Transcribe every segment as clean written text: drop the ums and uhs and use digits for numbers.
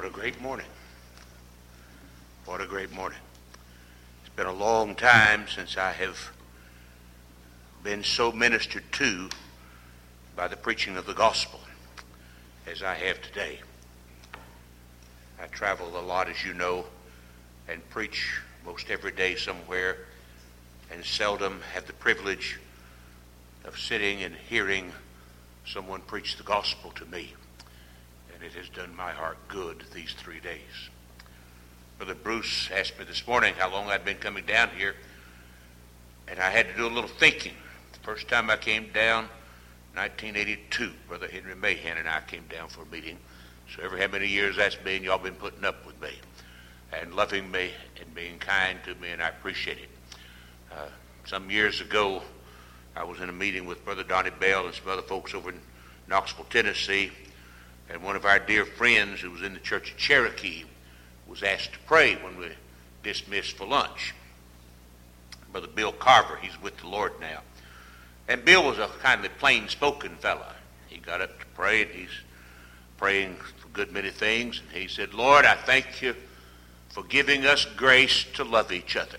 a great morning. What a great morning. It's been a long time since I have been so ministered to by the preaching of the gospel as I have today. I travel a lot, as you know, and preach most every day somewhere, and seldom have the privilege of sitting and hearing someone preach the gospel to me. And it has done my heart good these 3 days. Brother Bruce asked me this morning how long I'd been coming down here, and I had to do a little thinking. The first time I came down, 1982, Brother Henry Mahan and I came down for a meeting. So every how many years that's been, y'all been putting up with me and loving me and being kind to me, and I appreciate it. Some years ago, I was in a meeting with Brother Donnie Bell and some other folks over in Knoxville, Tennessee, and one of our dear friends who was in the Church of Cherokee was asked to pray when we dismissed for lunch. Brother Bill Carver, he's with the Lord now. And Bill was a kindly plain-spoken fella. He got up to pray, and he's praying for a good many things. And he said, Lord, I thank you for giving us grace to love each other.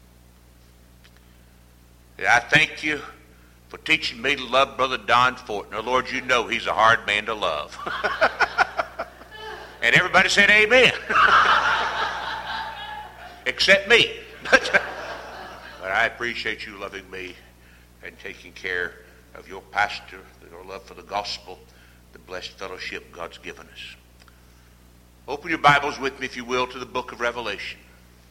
I thank you for teaching me to love Brother Don Fortner. Lord, you know he's a hard man to love. And everybody said amen. Except me. But I appreciate you loving me and taking care of your pastor, your love for the gospel, the blessed fellowship God's given us. Open your Bibles with me, if you will, to the book of Revelation.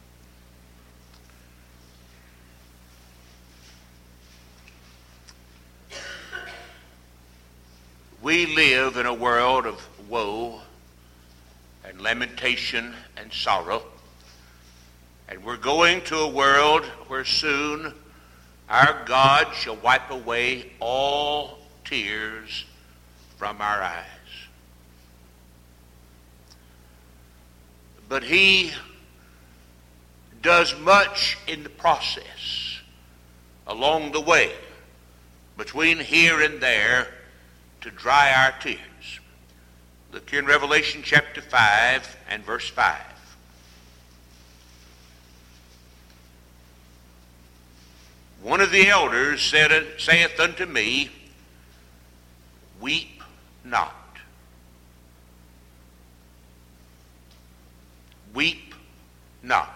We live in a world of woe and lamentation and sorrow. And we're going to a world where soon our God shall wipe away all tears from our eyes. But he does much in the process along the way between here and there to dry our tears. Look here in Revelation chapter 5 and verse 5. One of the elders saith unto me, Weep not. Weep not.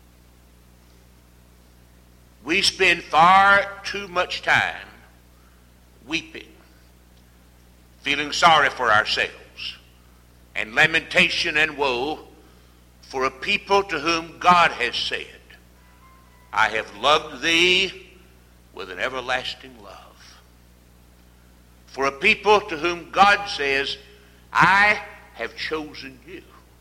We spend far too much time weeping, feeling sorry for ourselves, and lamentation and woe for a people to whom God has said, I have loved thee with an everlasting love. For a people to whom God says, I have chosen you.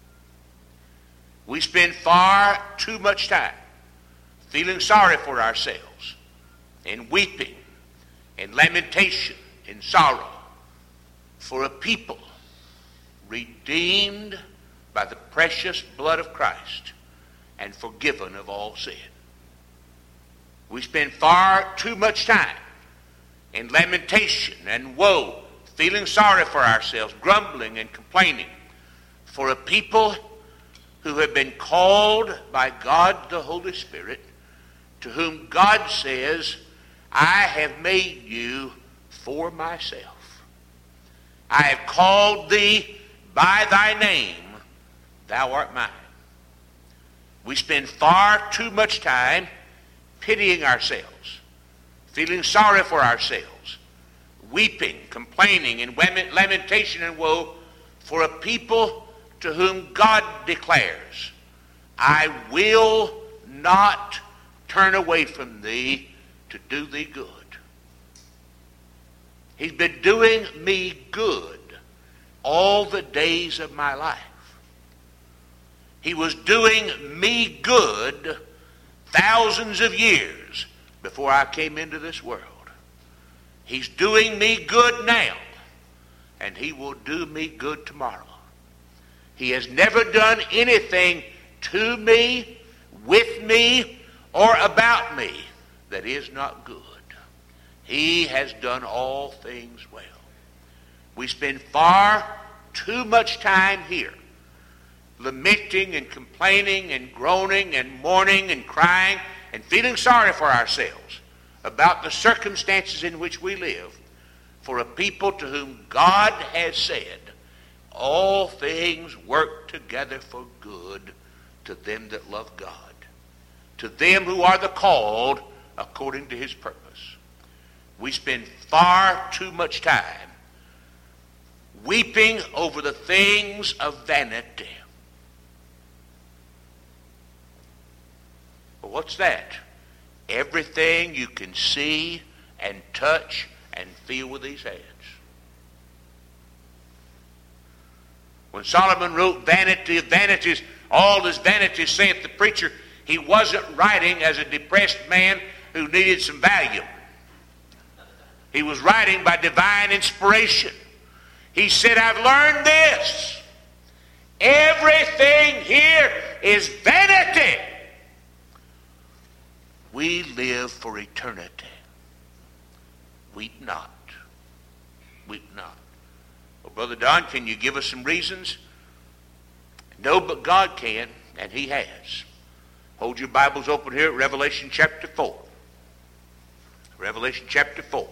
We spend far too much time feeling sorry for ourselves and weeping and lamentation and sorrow for a people redeemed by the precious blood of Christ and forgiven of all sin. We spend far too much time in lamentation and woe, feeling sorry for ourselves, grumbling and complaining for a people who have been called by God the Holy Spirit, to whom God says, I have made you for myself. I have called thee by thy name, thou art mine. We spend far too much time pitying ourselves, feeling sorry for ourselves, weeping, complaining, and lamentation and woe for a people to whom God declares, I will not turn away from thee to do thee good. He's been doing me good all the days of my life. He was doing me good thousands of years before I came into this world. He's doing me good now, and he will do me good tomorrow. He has never done anything to me, with me, or about me that is not good. He has done all things well. We spend far too much time here lamenting and complaining and groaning and mourning and crying and feeling sorry for ourselves about the circumstances in which we live, for a people to whom God has said, all things work together for good to them that love God, to them who are the called according to his purpose. We spend far too much time weeping over the things of vanity. Well, what's that? Everything you can see and touch and feel with these hands. When Solomon wrote Vanity of Vanities, all is vanity, saith the preacher, he wasn't writing as a depressed man who needed some Valium. He was writing by divine inspiration. He said, I've learned this. Everything here is vanity. We live for eternity. Weep not. Weep not. Well, Brother Don, can you give us some reasons? No, but God can, and he has. Hold your Bibles open here at Revelation chapter 4. Revelation chapter 4.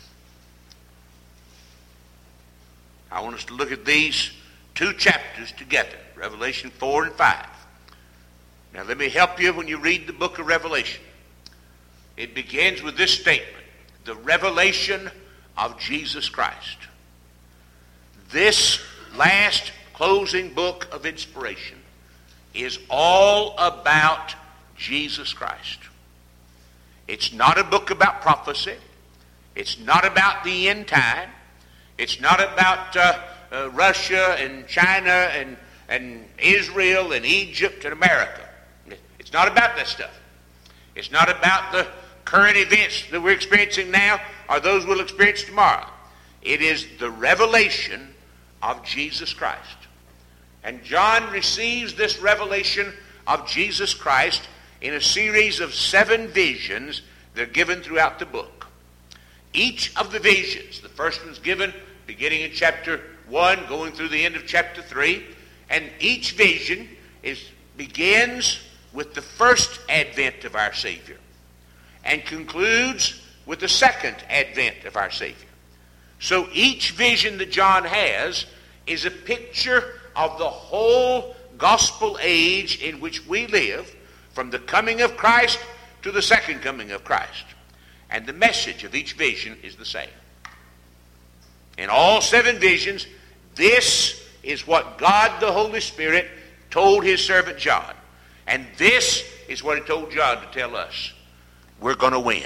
I want us to look at these two chapters together, Revelation 4 and 5. Now let me help you when you read the book of Revelation. It begins with this statement, the revelation of Jesus Christ. This last closing book of inspiration is all about Jesus Christ. It's not a book about prophecy. It's not about the end time. It's not about Russia and China and Israel and Egypt and America. It's not about that stuff. It's not about the current events that we're experiencing now or those we'll experience tomorrow. It is the revelation of Jesus Christ. And John receives this revelation of Jesus Christ in a series of 7 visions that are given throughout the book. Each of the visions, the first one's given beginning in chapter 1, going through the end of chapter 3, and each vision begins with the first advent of our Savior and concludes with the second advent of our Savior. So each vision that John has is a picture of the whole gospel age in which we live, from the coming of Christ to the second coming of Christ. And the message of each vision is the same. In all 7 visions, this is what God the Holy Spirit told his servant John. And this is what he told John to tell us. We're going to win.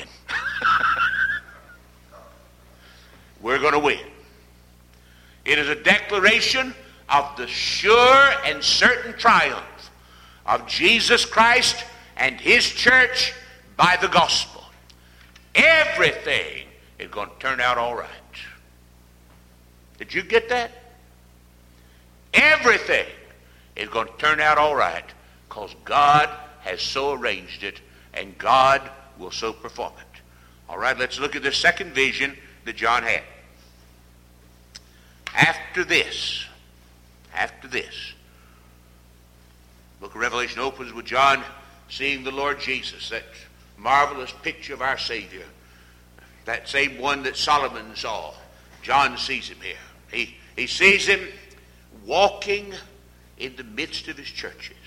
We're going to win. It is a declaration of the sure and certain triumph of Jesus Christ and his church by the gospel. Everything is going to turn out all right. Did you get that? Everything is going to turn out all right because God has so arranged it and God will so perform it. All right, let's look at the second vision that John had. After this, the book of Revelation opens with John seeing the Lord Jesus, that marvelous picture of our Savior, that same one that Solomon saw. John sees him here. He sees him walking in the midst of his churches.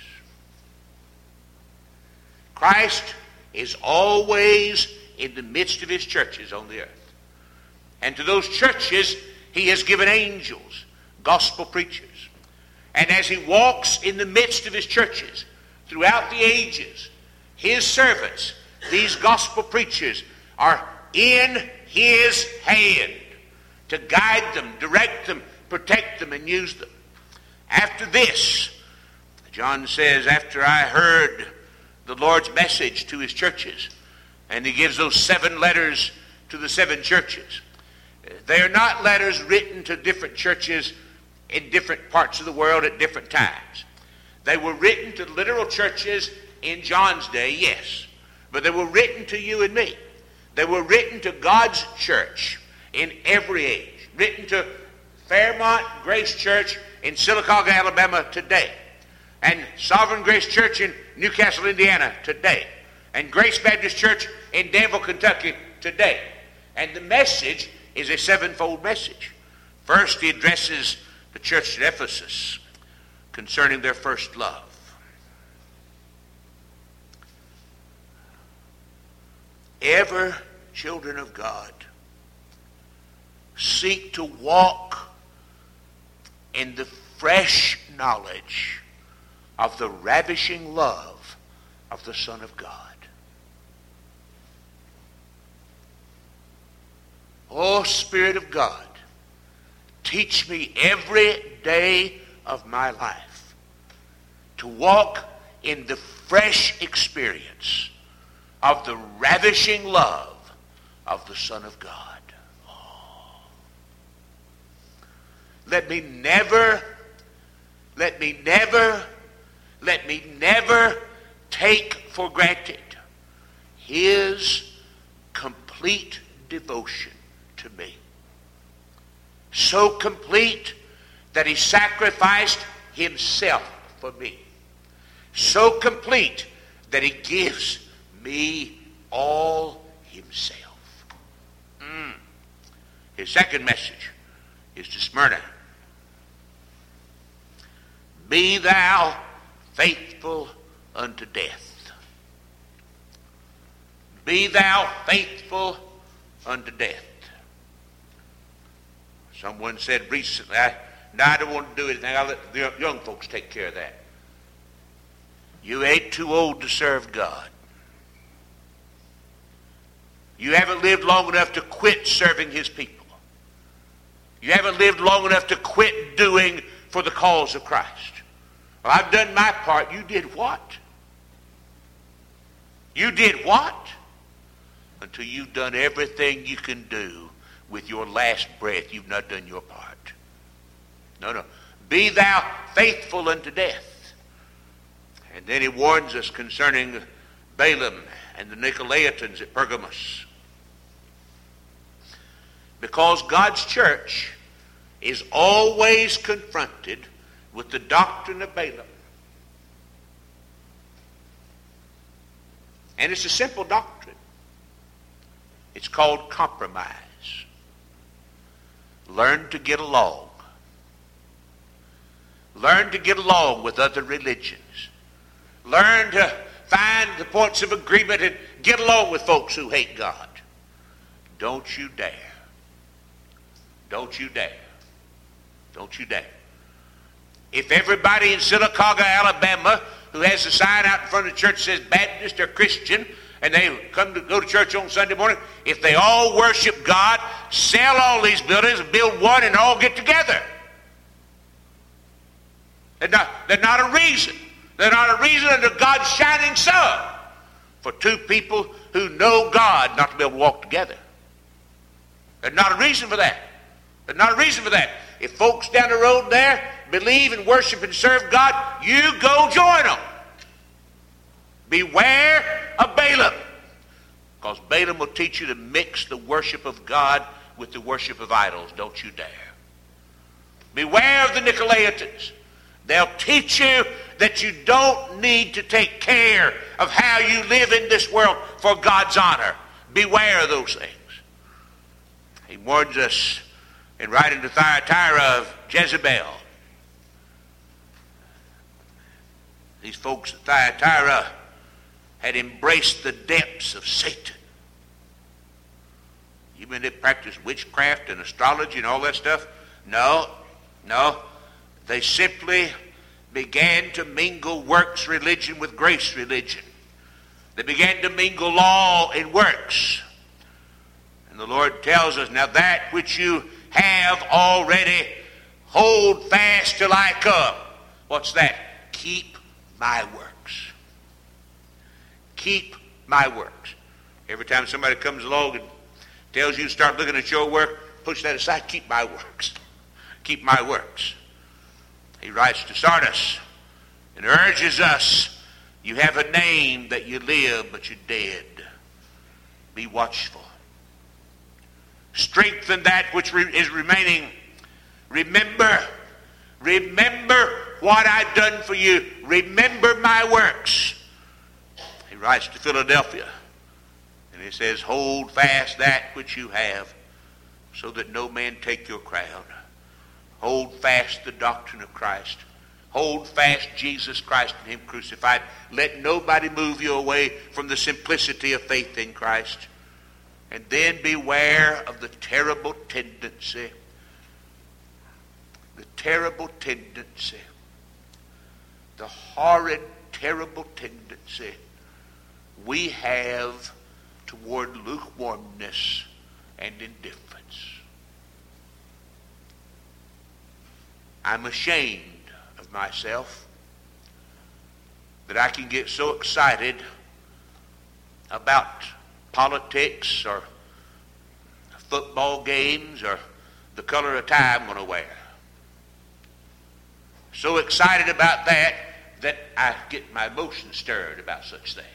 Christ is always in the midst of his churches on the earth. And to those churches, he has given angels, gospel preachers. And as he walks in the midst of his churches throughout the ages, his servants, these gospel preachers, are in his hand to guide them, direct them, protect them, and use them. After this, John says, after I heard the Lord's message to his churches, and he gives those 7 letters to the 7 churches. They are not letters written to different churches in different parts of the world at different times. They were written to literal churches in John's day, yes. But they were written to you and me. They were written to God's church in every age. Written to Fairmont Grace Church in Sylacauga, Alabama today. and Sovereign Grace Church in Newcastle, Indiana today, and Grace Baptist Church in Danville, Kentucky today. And the message is a sevenfold message. First, he addresses the church at Ephesus concerning their first love. Ever, children of God, seek to walk in the fresh knowledge of the ravishing love of the Son of God. Oh, Spirit of God, teach me every day of my life to walk in the fresh experience of the ravishing love of the Son of God. Oh. Let me never take for granted his complete devotion to me. So complete that he sacrificed himself for me. So complete that he gives me all himself. His second message is to Smyrna. Be thou faithful unto death. Be thou faithful unto death. Someone said recently, I don't want to do anything. I'll let the young folks take care of that. You ain't too old to serve God. You haven't lived long enough to quit serving his people. You haven't lived long enough to quit doing for the cause of Christ. Well, I've done my part. You did what? You did what? Until you've done everything you can do with your last breath, you've not done your part. No. Be thou faithful unto death. And then he warns us concerning Balaam and the Nicolaitans at Pergamos. Because God's church is always confronted with the doctrine of Balaam. And it's a simple doctrine. It's called compromise. Learn to get along. Learn to get along with other religions. Learn to find the points of agreement and get along with folks who hate God. Don't you dare. Don't you dare. Don't you dare. If everybody in Sylacauga, Alabama, who has a sign out in front of the church that says Baptist or Christian, and they go to church on Sunday morning, if they all worship God, sell all these buildings and build one and all get together. They're not a reason. They're not a reason under God's shining sun for two people who know God not to be able to walk together. There's not a reason for that. There's not a reason for that. If folks down the road there believe and worship and serve God, you go join them. Beware of Balaam, because Balaam will teach you to mix the worship of God with the worship of idols. Don't you dare. Beware of the Nicolaitans. They'll teach you that you don't need to take care of how you live in this world for God's honor. Beware of those things. He warns us in writing to Thyatira of Jezebel. These folks at Thyatira had embraced the depths of Satan. You mean they practiced witchcraft and astrology and all that stuff? No. They simply began to mingle works religion with grace religion. They began to mingle law and works. And the Lord tells us, now that which you have already, hold fast till I come. What's that? Keep my works. Keep my works. Every time somebody comes along and tells you to start looking at your work, push that aside. Keep my works. Keep my works. He writes to Sardis and urges us, you have a name that you live, but you're dead. Be watchful. Strengthen that which is remaining. Remember what I've done for you. Remember my works. He writes to Philadelphia, and he says, hold fast that which you have, so that no man take your crown. Hold fast the doctrine of Christ. Hold fast Jesus Christ and him crucified. Let nobody move you away from the simplicity of faith in Christ. And then beware of the terrible tendency, the horrid, terrible tendency we have toward lukewarmness and indifference. I'm ashamed of myself that I can get so excited about politics or football games or the color of tie I'm going to wear. So excited about that I get my emotions stirred about such things.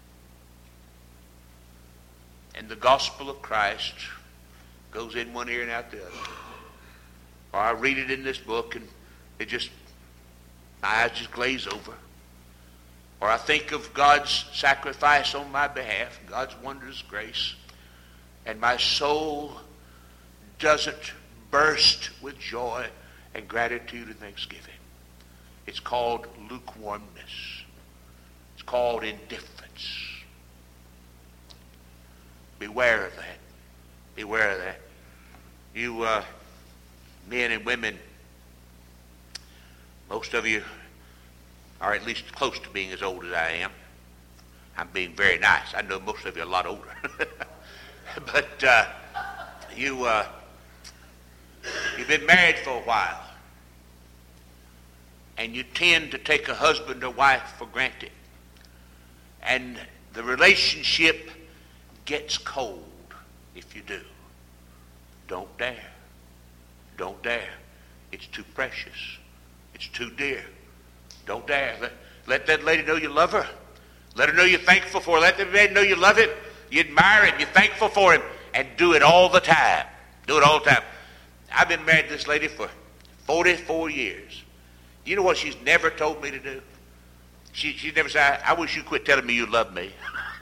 And the gospel of Christ goes in one ear and out the other. Or I read it in this book and my eyes just glaze over. Or I think of God's sacrifice on my behalf, God's wondrous grace, and my soul doesn't burst with joy and gratitude and thanksgiving. It's called lukewarmness. It's called indifference. Beware of that. Beware of that. You men and women, most of you are at least close to being as old as I am. I'm being very nice. I know most of you are a lot older. But you've been married for a while, and you tend to take a husband or wife for granted. And the relationship gets cold if you do. Don't dare. Don't dare. It's too precious. It's too dear. Don't dare. Let that lady know you love her. Let her know you're thankful for her. Let that man know you love him, you admire him, you're thankful for him, and do it all the time. Do it all the time. I've been married to this lady for 44 years. You know what she's never told me to do? She's never said, I wish you quit telling me you love me.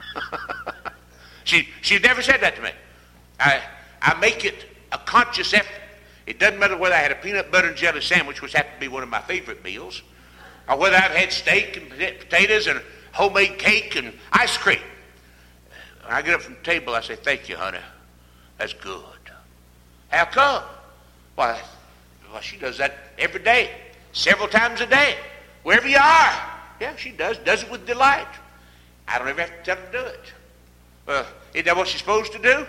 She's never said that to me. I make it a conscious effort. It doesn't matter whether I had a peanut butter and jelly sandwich, which happened to be one of my favorite meals, or whether I've had steak and potatoes and homemade cake and ice cream. When I get up from the table, I say, thank you, honey. That's good. How come? Why, she does that every day, several times a day, wherever you are. Yeah, she does it with delight. I don't ever have to tell her to do it. Isn't that what she's supposed to do?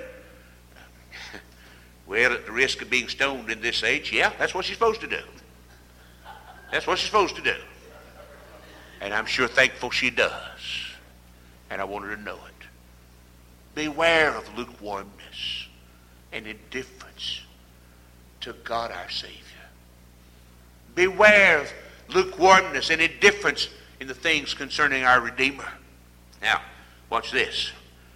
Well, at the risk of being stoned in this age, yeah, that's what she's supposed to do. That's what she's supposed to do. And I'm sure thankful she does. And I want her to know it. Beware of lukewarmness and indifference to God our Savior. Beware of lukewarmness and indifference in the things concerning our Redeemer. Now, watch this.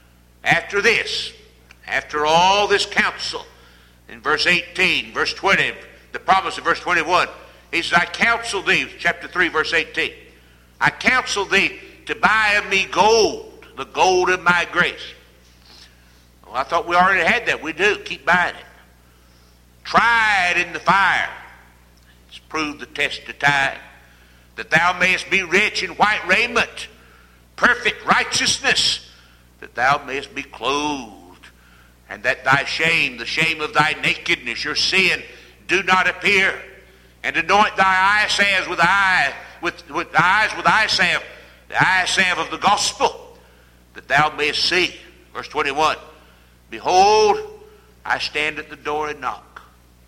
After all this counsel, in verse 18, verse 20, the promise of verse 21, he says, I counsel thee, chapter 3, verse 18, I counsel thee to buy of me gold, the gold of my grace. Well, I thought we already had that. We do. Keep buying it. Try it in the fire. It's proved the test of time. That thou mayest be rich in white raiment, perfect righteousness, that thou mayest be clothed, and that thy shame, the shame of thy nakedness, your sin, do not appear. And anoint thy eye salve with eye salve, the eye salve of the gospel, that thou mayest see. Verse 21, behold, I stand at the door and knock.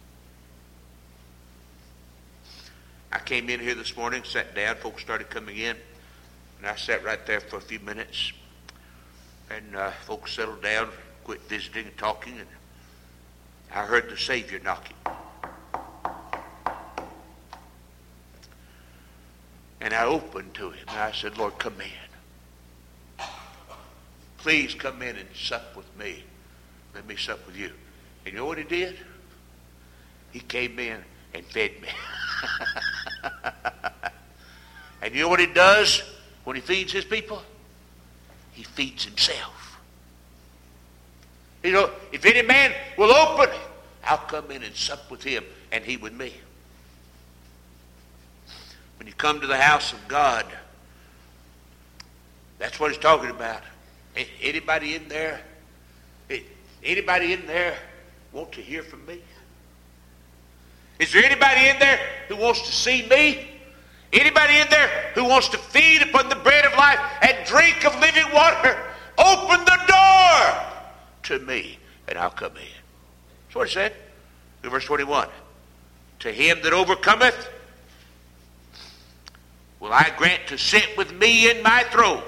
I came in here this morning, sat down, folks started coming in, and I sat right there for a few minutes. And folks settled down, quit visiting and talking, and I heard the Savior knocking. And I opened to him, and I said, Lord, come in. Please come in and sup with me. Let me sup with you. And you know what he did? He came in and fed me. And you know what he does when he feeds his people? He feeds himself. You know, if any man will open, I'll come in and sup with him and he with me. When you come to the house of God, that's what he's talking about. Anybody in there? Anybody in there want to hear from me? Is there anybody in there who wants to see me? Anybody in there who wants to feed upon the bread of life and drink of living water? Open the door to me and I'll come in. That's what he said. In verse 21. To him that overcometh will I grant to sit with me in my throne.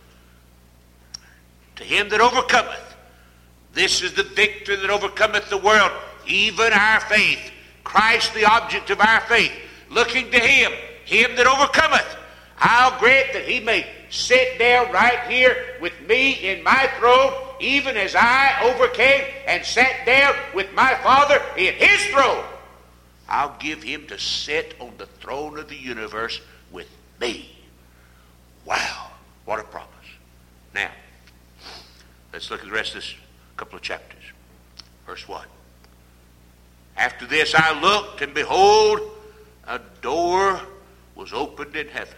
To him that overcometh. This is the victory that overcometh the world, even our faith. Christ the object of our faith. Looking to him that overcometh, I'll grant that he may sit down right here with me in my throne, even as I overcame and sat down with my Father in his throne. I'll give him to sit on the throne of the universe with me. Wow, what a promise. Now, let's look at the rest of this couple of chapters. Verse 1. After this I looked, and behold, a door was opened in heaven.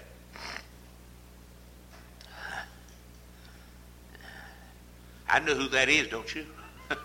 I know who that is, don't you?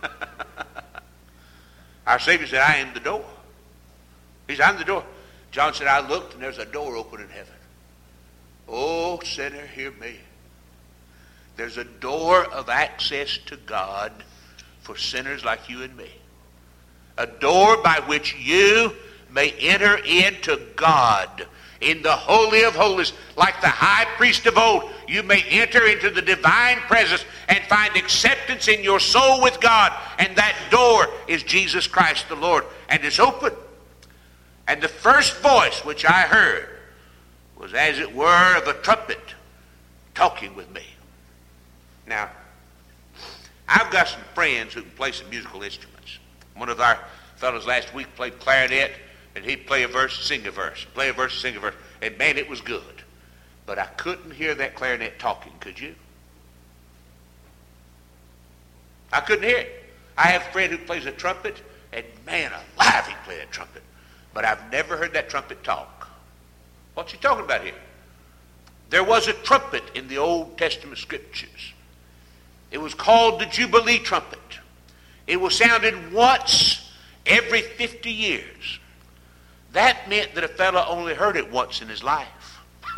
Our Savior said, I am the door. He said, I'm the door. John said, I looked, and there's a door open in heaven. Oh, sinner, hear me. There's a door of access to God for sinners like you and me. A door by which you may enter into God in the Holy of Holies. Like the high priest of old, you may enter into the divine presence and find acceptance in your soul with God. And that door is Jesus Christ the Lord. And it's open. And the first voice which I heard was as it were of a trumpet talking with me. Now, I've got some friends who can play some musical instruments. One of our fellows last week played clarinet, and he'd play a verse, sing a verse, play a verse, sing a verse. And man, it was good. But I couldn't hear that clarinet talking, could you? I couldn't hear it. I have a friend who plays a trumpet, and man alive, he played a trumpet. But I've never heard that trumpet talk. What's he talking about here? There was a trumpet in the Old Testament scriptures. It was called the Jubilee trumpet. It was sounded once every 50 years. That meant that a fellow only heard it once in his life.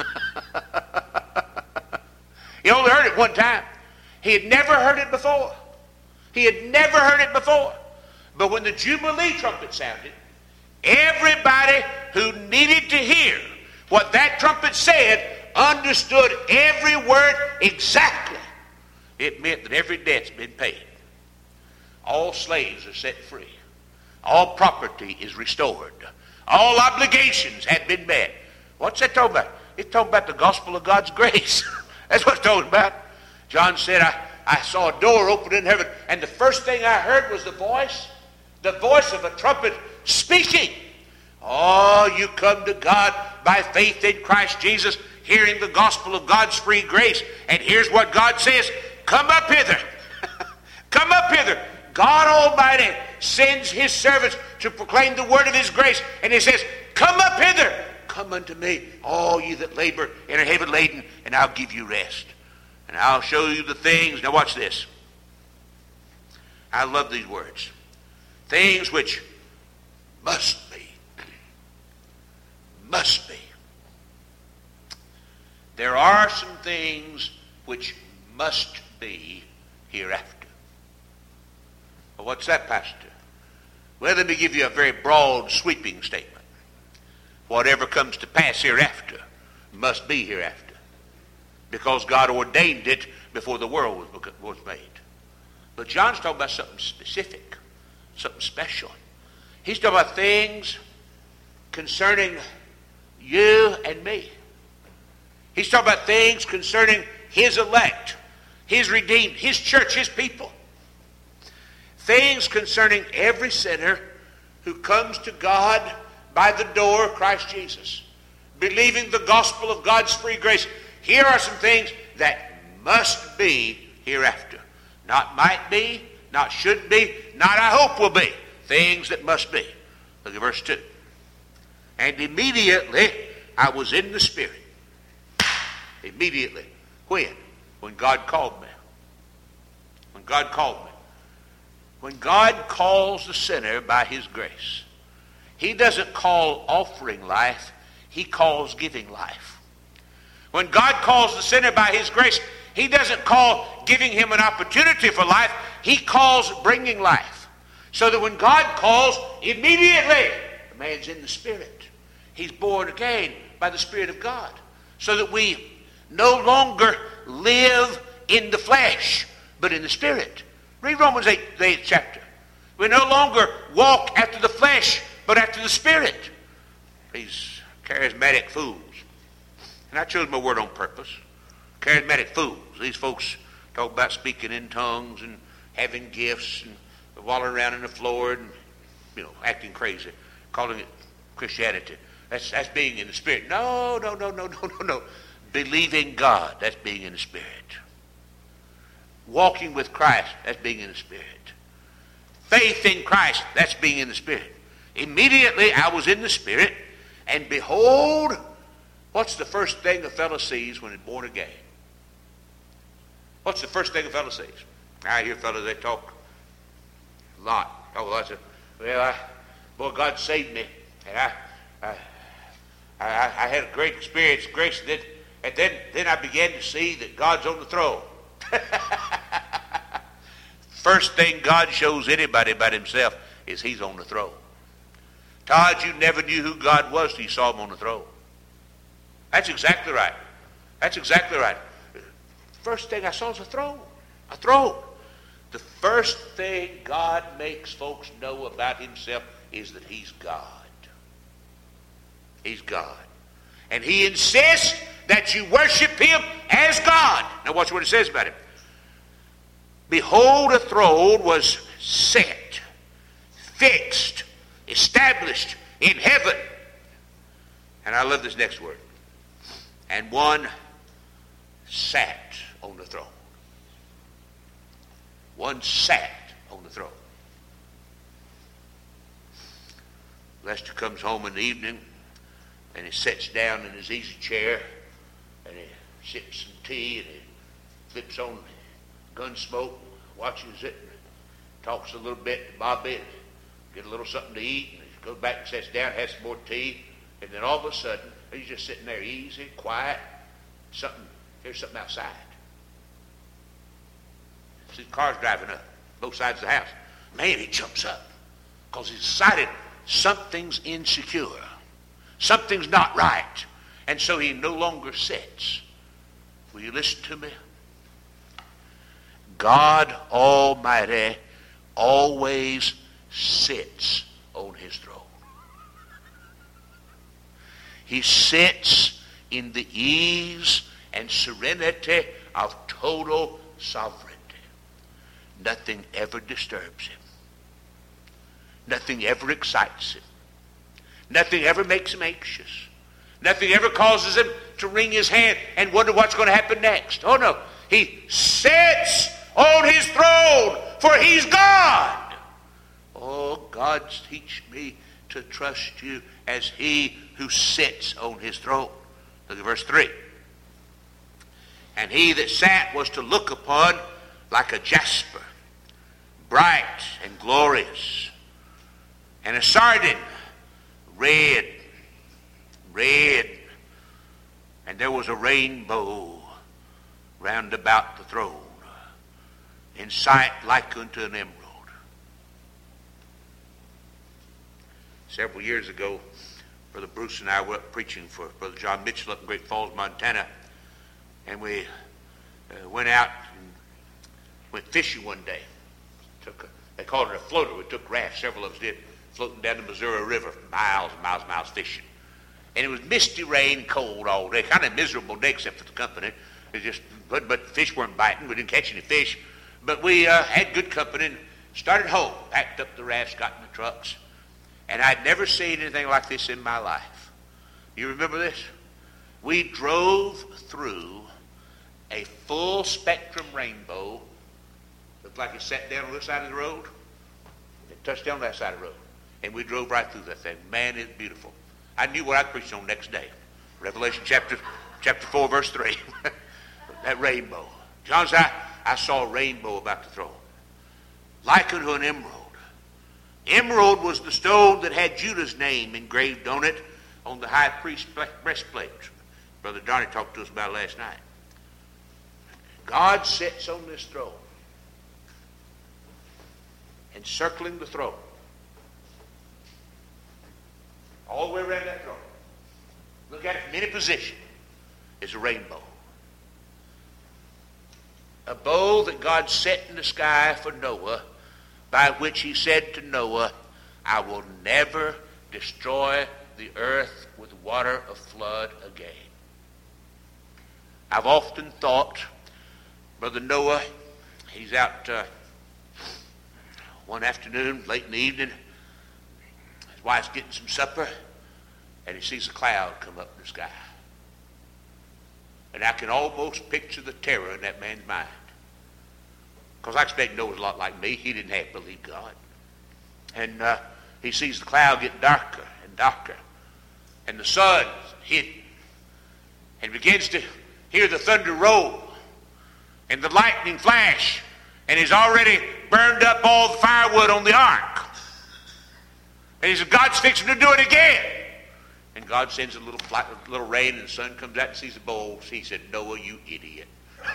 He only heard it one time. He had never heard it before. He had never heard it before. But when the Jubilee trumpet sounded, everybody who needed to hear what that trumpet said understood every word exactly. It meant that every debt's been paid. All slaves are set free. All property is restored. All obligations have been met. What's that talking about? It's talking about the gospel of God's grace. That's what it's talking about. John said, I saw a door open in heaven, and the first thing I heard was the voice of a trumpet speaking. Oh, you come to God by faith in Christ Jesus, hearing the gospel of God's free grace. And here's what God says, come up hither. Come up hither. God Almighty sends his servants to proclaim the word of his grace. And he says, come up hither. Come unto me, all you that labor and are heavy laden, and I'll give you rest. And I'll show you the things. Now watch this. I love these words. Things which must be. Must be. There are some things which must be hereafter. Well, what's that, Pastor? Well, let me give you a very broad, sweeping statement. Whatever comes to pass hereafter must be hereafter, because God ordained it before the world was made. But John's talking about something specific, something special. He's talking about things concerning you and me. He's talking about things concerning his elect, his redeemed, his church, his people. Things concerning every sinner who comes to God by the door of Christ Jesus, believing the gospel of God's free grace. Here are some things that must be hereafter. Not might be, not should be, not I hope will be. Things that must be. Look at verse 2. And immediately I was in the Spirit. Immediately. When? When God called me. When God called me. When God calls the sinner by his grace, he doesn't call offering life, he calls giving life. When God calls the sinner by his grace, he doesn't call giving him an opportunity for life, he calls bringing life. So that when God calls, immediately the man's in the Spirit. He's born again by the Spirit of God. So that we no longer live in the flesh, but in the Spirit. Read Romans 8, the 8th chapter. We no longer walk after the flesh, but after the Spirit. These charismatic fools. And I chose my word on purpose. Charismatic fools. These folks talk about speaking in tongues and having gifts and wallowing around in the floor and, acting crazy, calling it Christianity. That's being in the Spirit. No. Believing God, that's being in the Spirit. Walking with Christ, that's being in the Spirit. Faith in Christ, that's being in the Spirit. Immediately I was in the Spirit, and behold, what's the first thing a fellow sees when he's born again? What's the first thing a fellow sees? I hear fellows, they talk a lot. God saved me, and I had a great experience, grace, and then I began to see that God's on the throne. First thing God shows anybody about himself is he's on the throne. Todd, you never knew who God was till you saw him on the throne. That's exactly right. That's exactly right. First thing I saw was a throne. A throne. The first thing God makes folks know about himself is that he's God. He's God. And he insists that you worship him as God. Now watch what it says about him. Behold, a throne was set, fixed, established in heaven. And I love this next word. And one sat on the throne. One sat on the throne. Lester comes home in the evening and he sits down in his easy chair and he sips some tea and he flips on Gunsmoke, watches it, and talks a little bit to Bobby, and get a little something to eat, and he goes back and sits down, has some more tea, and then all of a sudden, he's just sitting there easy, quiet, here's something outside. See the car's driving up, both sides of the house. Man, he jumps up, because he's decided something's insecure. Something's not right. And so he no longer sits. Will you listen to me? God Almighty always sits on his throne. He sits in the ease and serenity of total sovereignty. Nothing ever disturbs him. Nothing ever excites him. Nothing ever makes him anxious. Nothing ever causes him to wring his hand and wonder what's going to happen next. Oh no, he sits on his throne, for he's God. Oh, God, teach me to trust you as he who sits on his throne. Look at verse 3. And he that sat was to look upon like a jasper, bright and glorious, and a sardine, red, and there was a rainbow round about the throne, in sight like unto an emerald. Several years ago, Brother Bruce and I were up preaching for Brother John Mitchell up in Great Falls, Montana, and we went out and went fishing one day. They called it a floater. We took rafts, several of us did, floating down the Missouri River, miles and miles and miles fishing. And it was misty rain, cold all day, kind of miserable day except for the company. It just, but fish weren't biting. We didn't catch any fish. But we had good company and started home, packed up the rafts, got in the trucks. And I'd never seen anything like this in my life. You remember this? We drove through a full spectrum rainbow. Looked like it sat down on this side of the road. It touched down on that side of the road. And we drove right through that thing. Man, it's beautiful. I knew what I'd preach on next day. Revelation chapter 4, verse 3. That rainbow. John said, I saw a rainbow about the throne, like unto an emerald. Emerald was the stone that had Judah's name engraved on it on the high priest's breastplate. Brother Johnny talked to us about it last night. God sits on this throne. Encircling the throne. All the way around that throne. Look at it from any position. Is a rainbow. A bow that God set in the sky for Noah, by which he said to Noah, I will never destroy the earth with water of flood again. I've often thought, Brother Noah, he's out one afternoon, late in the evening, his wife's getting some supper, and he sees a cloud come up in the sky. And I can almost picture the terror in that man's mind. Because I expect Noah was a lot like me. He didn't have to believe God. And he sees the cloud get darker and darker. And the sun's hidden. And begins to hear the thunder roll. And the lightning flash. And he's already burned up all the firewood on the ark. And he said, God's fixing to do it again. And God sends a little rain, and the sun comes out and sees the bowl. He said, Noah, you idiot.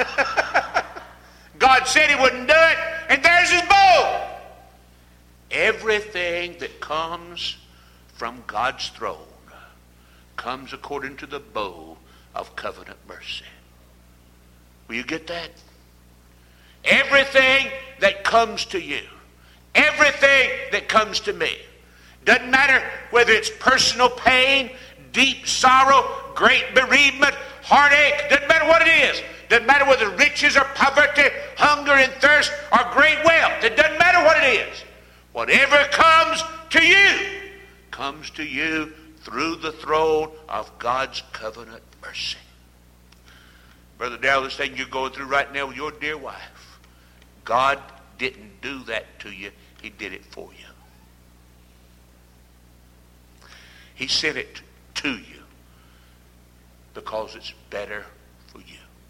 God said he wouldn't do it, and there's his bowl. Everything that comes from God's throne comes according to the bow of covenant mercy. Will you get that? Everything that comes to you, everything that comes to me, doesn't matter whether it's personal pain, deep sorrow, great bereavement, heartache, doesn't matter what it is. Doesn't matter whether riches or poverty, hunger and thirst, or great wealth. It doesn't matter what it is. Whatever comes to you through the throne of God's covenant mercy. Brother Darrell, this thing you're going through right now with your dear wife, God didn't do that to you. He did it for you. He sent it to you because it's better for you.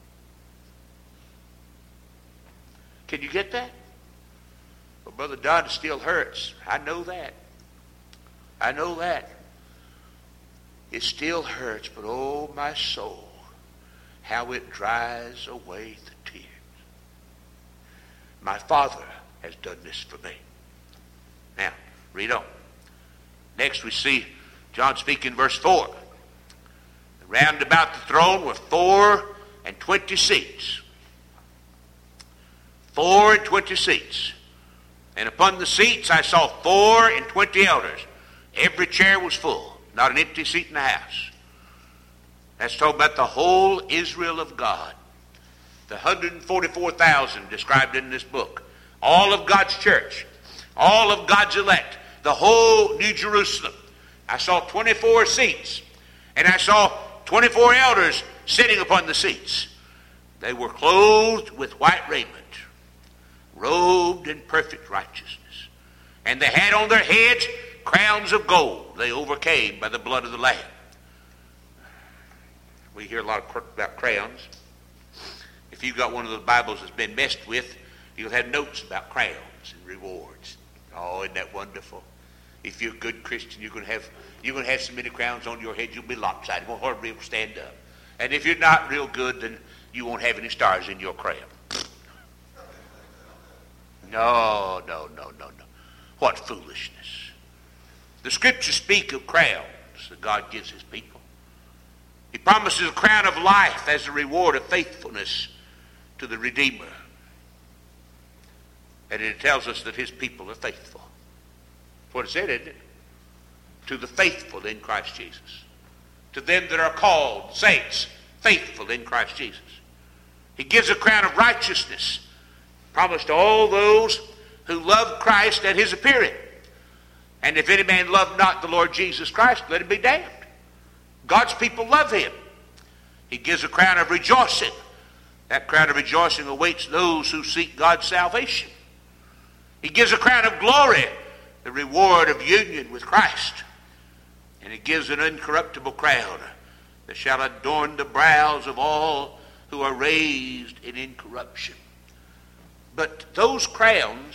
Can you get that? Well, Brother Don, it still hurts. I know that. I know that. It still hurts, but oh, my soul, how it dries away the tears. My Father has done this for me. Now, read on. Next we see John speaking verse 4. Round about the throne were 24 seats. 24 seats. And upon the seats I saw 24 elders. Every chair was full. Not an empty seat in the house. That's talking about the whole Israel of God. The 144,000 described in this book. All of God's church. All of God's elect. The whole New Jerusalem. I saw 24 seats. And I saw 24 elders sitting upon the seats. They were clothed with white raiment, robed in perfect righteousness. And they had on their heads crowns of gold. They overcame by the blood of the Lamb. We hear a lot about crowns. If you've got one of those Bibles that's been messed with, you'll have notes about crowns and rewards. Oh, isn't that wonderful? If you're a good Christian, you're going to have so many crowns on your head, you'll be lopsided. You won't hardly be able to stand up. And if you're not real good, then you won't have any stars in your crown. No. What foolishness. The Scriptures speak of crowns that God gives his people. He promises a crown of life as a reward of faithfulness to the Redeemer. And it tells us that his people are faithful. That's what it said, isn't it? To the faithful in Christ Jesus. To them that are called, saints, faithful in Christ Jesus. He gives a crown of righteousness, promised to all those who love Christ at his appearing. And if any man love not the Lord Jesus Christ, let him be damned. God's people love him. He gives a crown of rejoicing. That crown of rejoicing awaits those who seek God's salvation. He gives a crown of glory, the reward of union with Christ. And he gives an incorruptible crown that shall adorn the brows of all who are raised in incorruption. But those crowns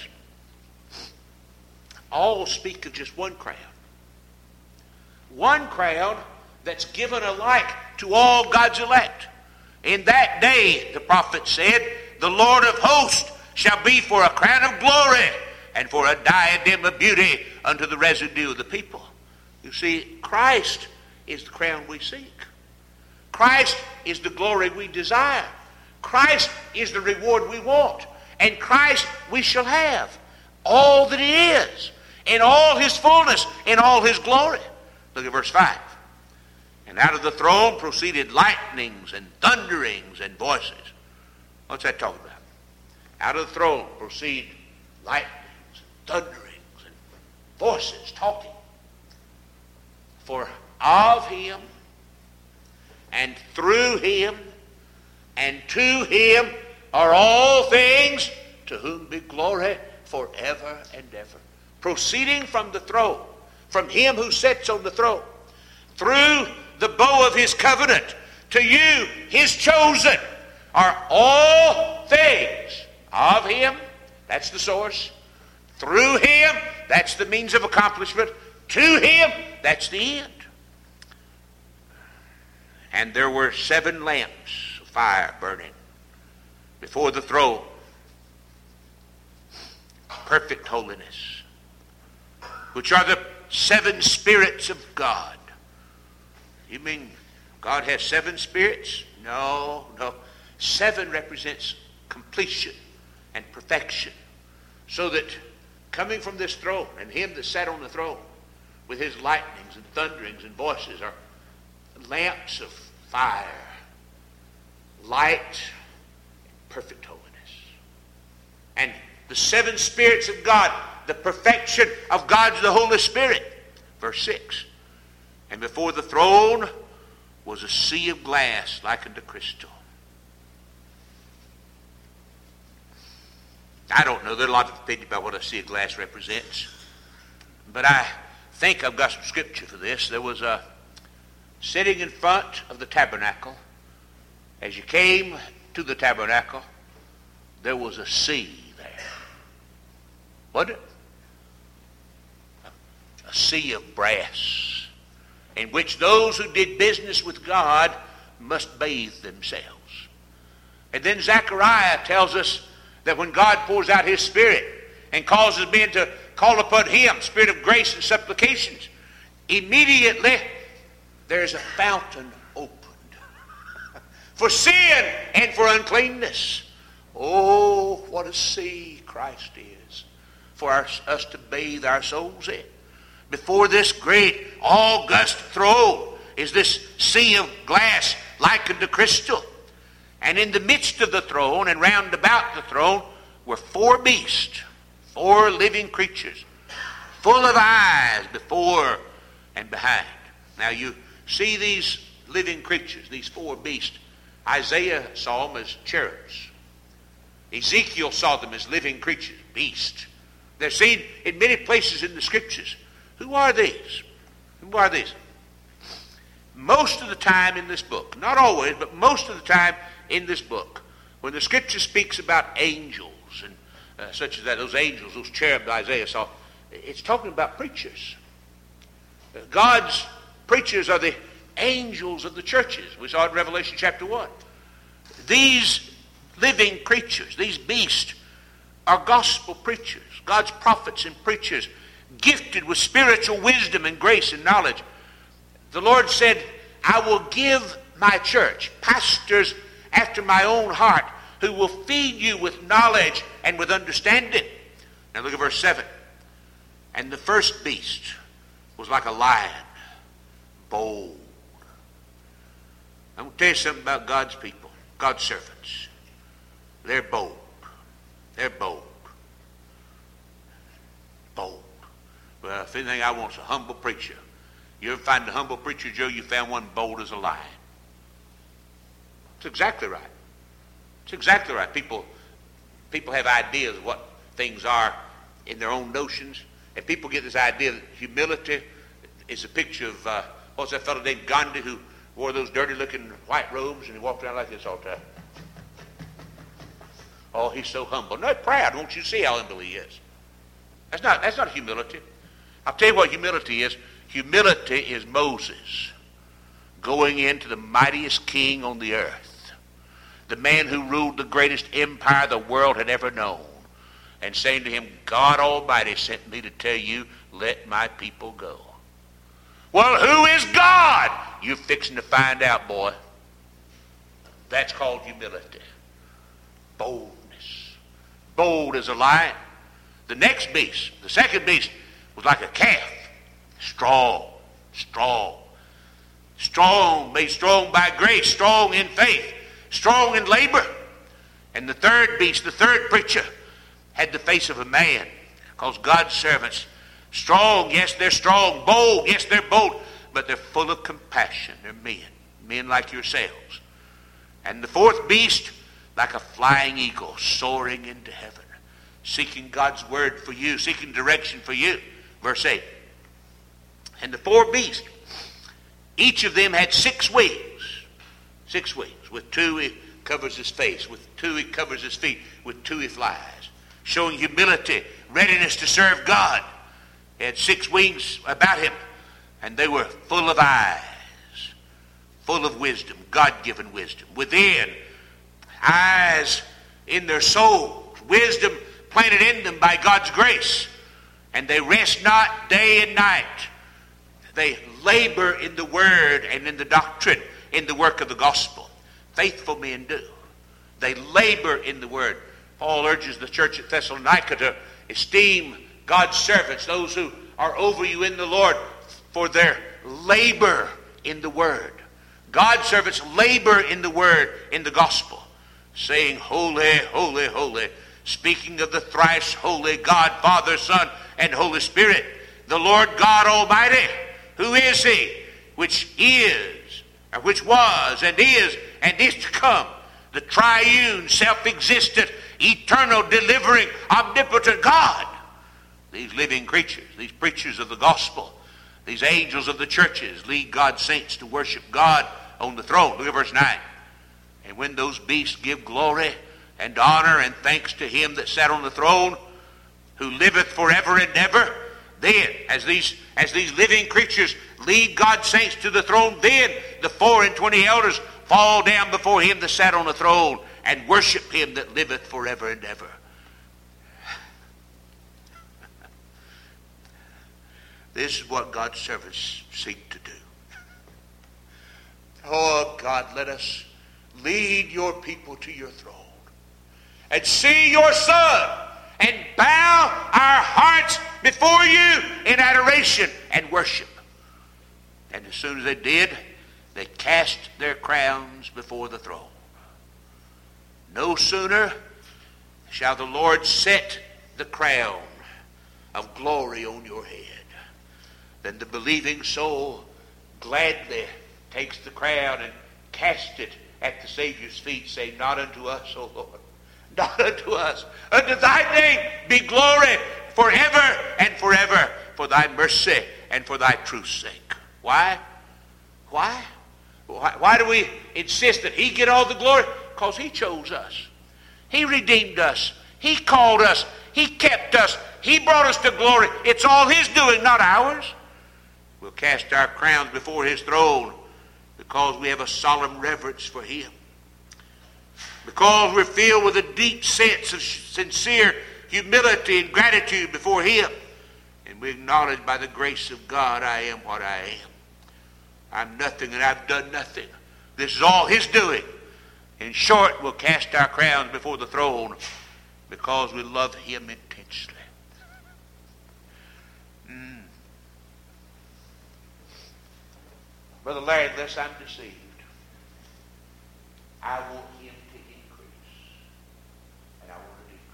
all speak of just one crown. One crown that's given alike to all God's elect. In that day, the prophet said, the Lord of hosts shall be for a crown of glory and for a diadem of beauty unto the residue of the people. You see, Christ is the crown we seek. Christ is the glory we desire. Christ is the reward we want. And Christ we shall have. All that he is, in all his fullness, in all his glory. Look at verse 5. And out of the throne proceeded lightnings and thunderings and voices. What's that talking about? Out of the throne proceed lightnings and thunderings and voices talking. For of him and through him and to him are all things, to whom be glory forever and ever. Proceeding from the throne, from him who sits on the throne, through the bow of his covenant, to you, his chosen, are all things. Of him, that's the source. Through him, that's the means of accomplishment. To him, that's the end. And there were 7 lamps of fire burning before the throne. Perfect holiness, which are the 7 spirits of God. You mean God has 7 spirits? No. 7 represents completion and perfection. So that coming from this throne, and him that sat on the throne, with his lightnings and thunderings and voices, are lamps of fire, light, and perfect holiness. And the 7 spirits of God, the perfection of God's the Holy Spirit. Verse 6. And before the throne was a sea of glass like unto crystal. I don't know. There are a lot of opinions about what a sea of glass represents. But I think I've got some scripture for this. There was a sitting in front of the tabernacle. As you came to the tabernacle, there was a sea there. Wasn't it? A sea of brass, in which those who did business with God must bathe themselves. And then Zechariah tells us that when God pours out his Spirit and causes men to call upon him, Spirit of grace and supplications, immediately there's a fountain opened for sin and for uncleanness. Oh, what a sea Christ is for us to bathe our souls in. Before this great august throne is this sea of glass like unto crystal. And in the midst of the throne and round about the throne were 4 beasts, 4 living creatures, full of eyes before and behind. Now you see these living creatures, these 4 beasts. Isaiah saw them as cherubs. Ezekiel saw them as living creatures, beasts. They're seen in many places in the scriptures. Who are these? Who are these? Most of the time in this book, not always, but most of the time in this book, when the scripture speaks about angels and such as that, those angels, those cherubs Isaiah saw, it's talking about preachers. God's preachers are the angels of the churches. We saw it in Revelation chapter 1. These living creatures, these beasts, are gospel preachers, God's prophets and preachers, gifted with spiritual wisdom and grace and knowledge. The Lord said, I will give my church pastors after my own heart, who will feed you with knowledge and with understanding. Now look at verse 7. And the first beast was like a lion, bold. I'm going to tell you something about God's people, God's servants. They're bold. They're bold. Bold. Well, if anything I want is a humble preacher. You ever find a humble preacher, Joe? You found one bold as a lion. It's exactly right. It's exactly right. People have ideas of what things are in their own notions, and people get this idea that humility is a picture of what's that fellow named Gandhi who wore those dirty-looking white robes and he walked around like this all the time. Oh, he's so humble. No, proud. Won't you see how humble he is? That's not humility. I'll tell you what humility is. Humility is Moses going into the mightiest king on the earth, the man who ruled the greatest empire the world had ever known, and saying to him, God Almighty sent me to tell you, let my people go. Well, who is God? You're fixing to find out, boy. That's called humility. Boldness. Bold as a lion. The next beast, the second beast, was like a calf. Strong. Strong, made strong by grace, strong in faith, strong in labor. And the third beast, the third preacher, had the face of a man, because God's servants, strong, yes, they're strong. Bold, yes, they're bold, but they're full of compassion. They're men like yourselves. And the fourth beast, like a flying eagle, soaring into heaven, seeking God's word for you, seeking direction for you. Verse 8. And the four beasts, each of them had 6 wings. 6 wings. With 2 he covers his face. With 2 he covers his feet. With 2 he flies. Showing humility, readiness to serve God. He had 6 wings about him. And they were full of eyes. Full of wisdom. God-given wisdom. Within, eyes in their souls. Wisdom planted in them by God's grace. And they rest not day and night. They labor in the word and in the doctrine, in the work of the gospel. Faithful men do. They labor in the word. Paul urges the church at Thessalonica to esteem God's servants, those who are over you in the Lord, for their labor in the word. God's servants labor in the word, in the gospel, saying, Holy, holy, holy, speaking of the thrice holy God, Father, Son, and Holy Spirit, the Lord God Almighty. Who is he? Which is, or which was, and is to come. The triune, self-existent, eternal, delivering, omnipotent God. These living creatures, these preachers of the gospel, these angels of the churches lead God's saints to worship God on the throne. Look at verse 9. And when those beasts give glory and honor and thanks to him that sat on the throne, who liveth forever and ever, then, as these living creatures lead God's saints to the throne, then the 24 elders fall down before him that sat on the throne and worship him that liveth forever and ever. This is what God's servants seek to do. Oh, God, let us lead your people to your throne and see your Son and bow our hearts before you in adoration and worship. And as soon as they did, they cast their crowns before the throne. No sooner shall the Lord set the crown of glory on your head than the believing soul gladly takes the crown and casts it at the Savior's feet, saying, Not unto us, O Lord, not unto us. Unto thy name be glory forever and forever, for thy mercy and for thy truth's sake. Why? Why do we insist that he get all the glory? Because he chose us. He redeemed us. He called us. He kept us. He brought us to glory. It's all his doing, not ours. We'll cast our crowns before his throne because we have a solemn reverence for him. Because we're filled with a deep sense of sincere humility and gratitude before him. And we acknowledge by the grace of God, I am what I am. I'm nothing and I've done nothing. This is all his doing. In short, we'll cast our crowns before the throne because we love him intensely. Brother Larry, unless I'm deceived, I want him to increase, and I want to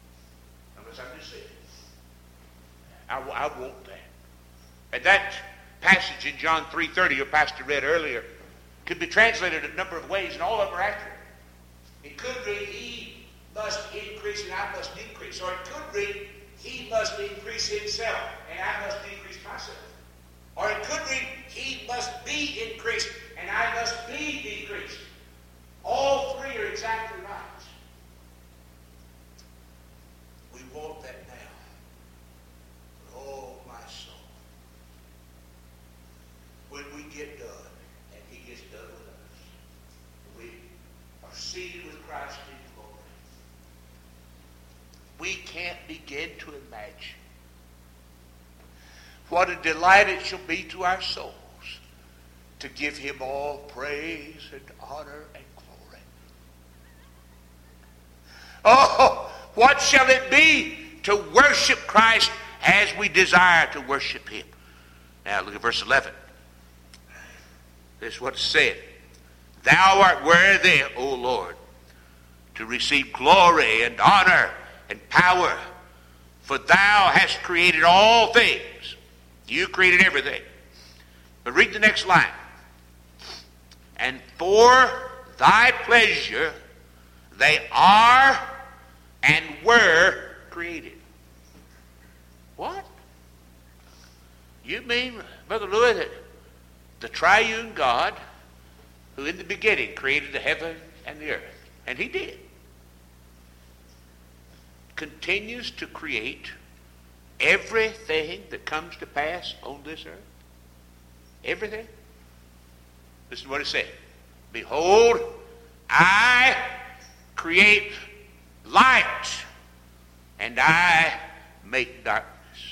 decrease. Unless I'm deceived, I want that. And passage in John 3:30 your pastor read earlier could be translated a number of ways, and all of them are accurate. It could read, he must increase and I must decrease. Or it could read, he must increase himself and I must decrease myself. Or it could read, he must be increased and I must be decreased. All three are exactly right. We want that now. Oh, my soul. When we get done, and he gets done with us, we are seated with Christ in glory. We can't begin to imagine what a delight it shall be to our souls to give him all praise and honor and glory. Oh, what shall it be to worship Christ as we desire to worship him? Now look at verse 11. This is what it said. Thou art worthy, O Lord, to receive glory and honor and power, for thou hast created all things. You created everything. But read the next line. And for thy pleasure they are and were created. What? You mean, Brother Louis, that the triune God, who in the beginning created the heaven and the earth, and he did, continues to create everything that comes to pass on this earth? Everything? This is what it said. Behold, I create light, and I make darkness.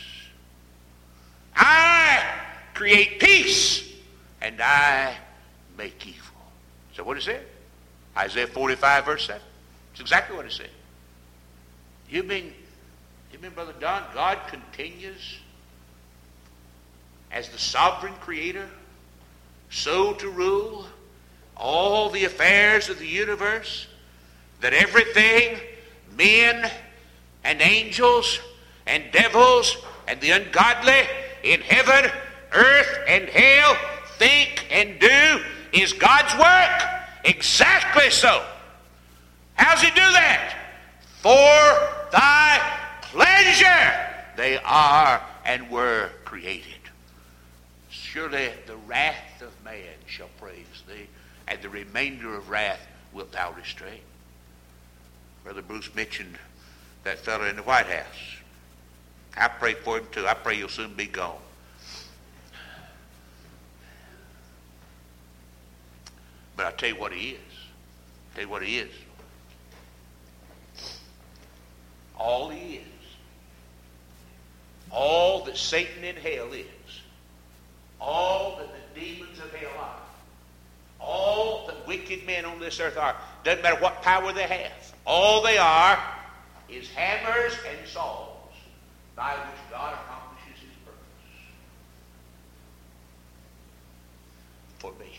I create peace, and I make evil. So what it said? Isaiah 45, verse 7. It's exactly what it said. You mean, Brother Don, God continues as the sovereign creator, so to rule all the affairs of the universe, that everything, men and angels and devils and the ungodly in heaven, earth, and hell think and do is God's work? Exactly so. How's he do that? For thy pleasure they are and were created. Surely the wrath of man shall praise thee, and the remainder of wrath wilt thou restrain. Brother Bruce mentioned that fellow in the White House. I pray for him too. I pray he'll soon be gone. But I'll tell you what he is. Tell you what he is. All he is. All that Satan in hell is. All that the demons of hell are. All that wicked men on this earth are. Doesn't matter what power they have. All they are is hammers and saws by which God accomplishes his purpose. For me.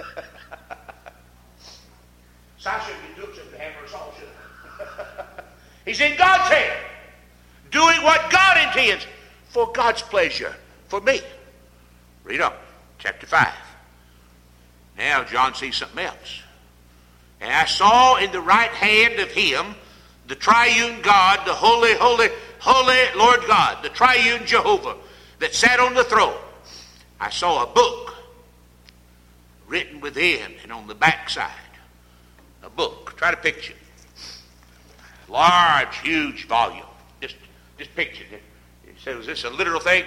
So I shouldn't be doing something to hammer or saw, should I? He's in God's hand, doing what God intends for God's pleasure, for me. Read on, chapter 5. Now John sees something else. And I saw in the right hand of him the triune God, the holy, holy, holy Lord God, the triune Jehovah that sat on the throne. I saw a book written within and on the backside. A book. Try to picture it. Large, huge volume. Just picture it. You say, is this a literal thing?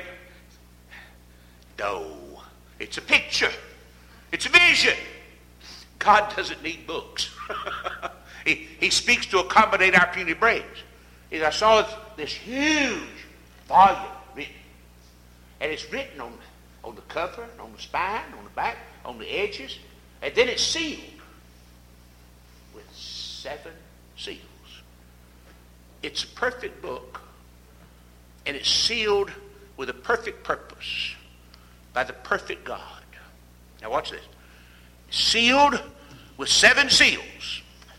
No. It's a picture. It's a vision. God doesn't need books. He speaks to accommodate our puny brains. I saw this huge volume written. And it's written on the cover, on the spine, on the back, on the edges. And then it's sealed with 7 seals. It's a perfect book. And it's sealed with a perfect purpose by the perfect God. Now watch this. Sealed with 7 seals.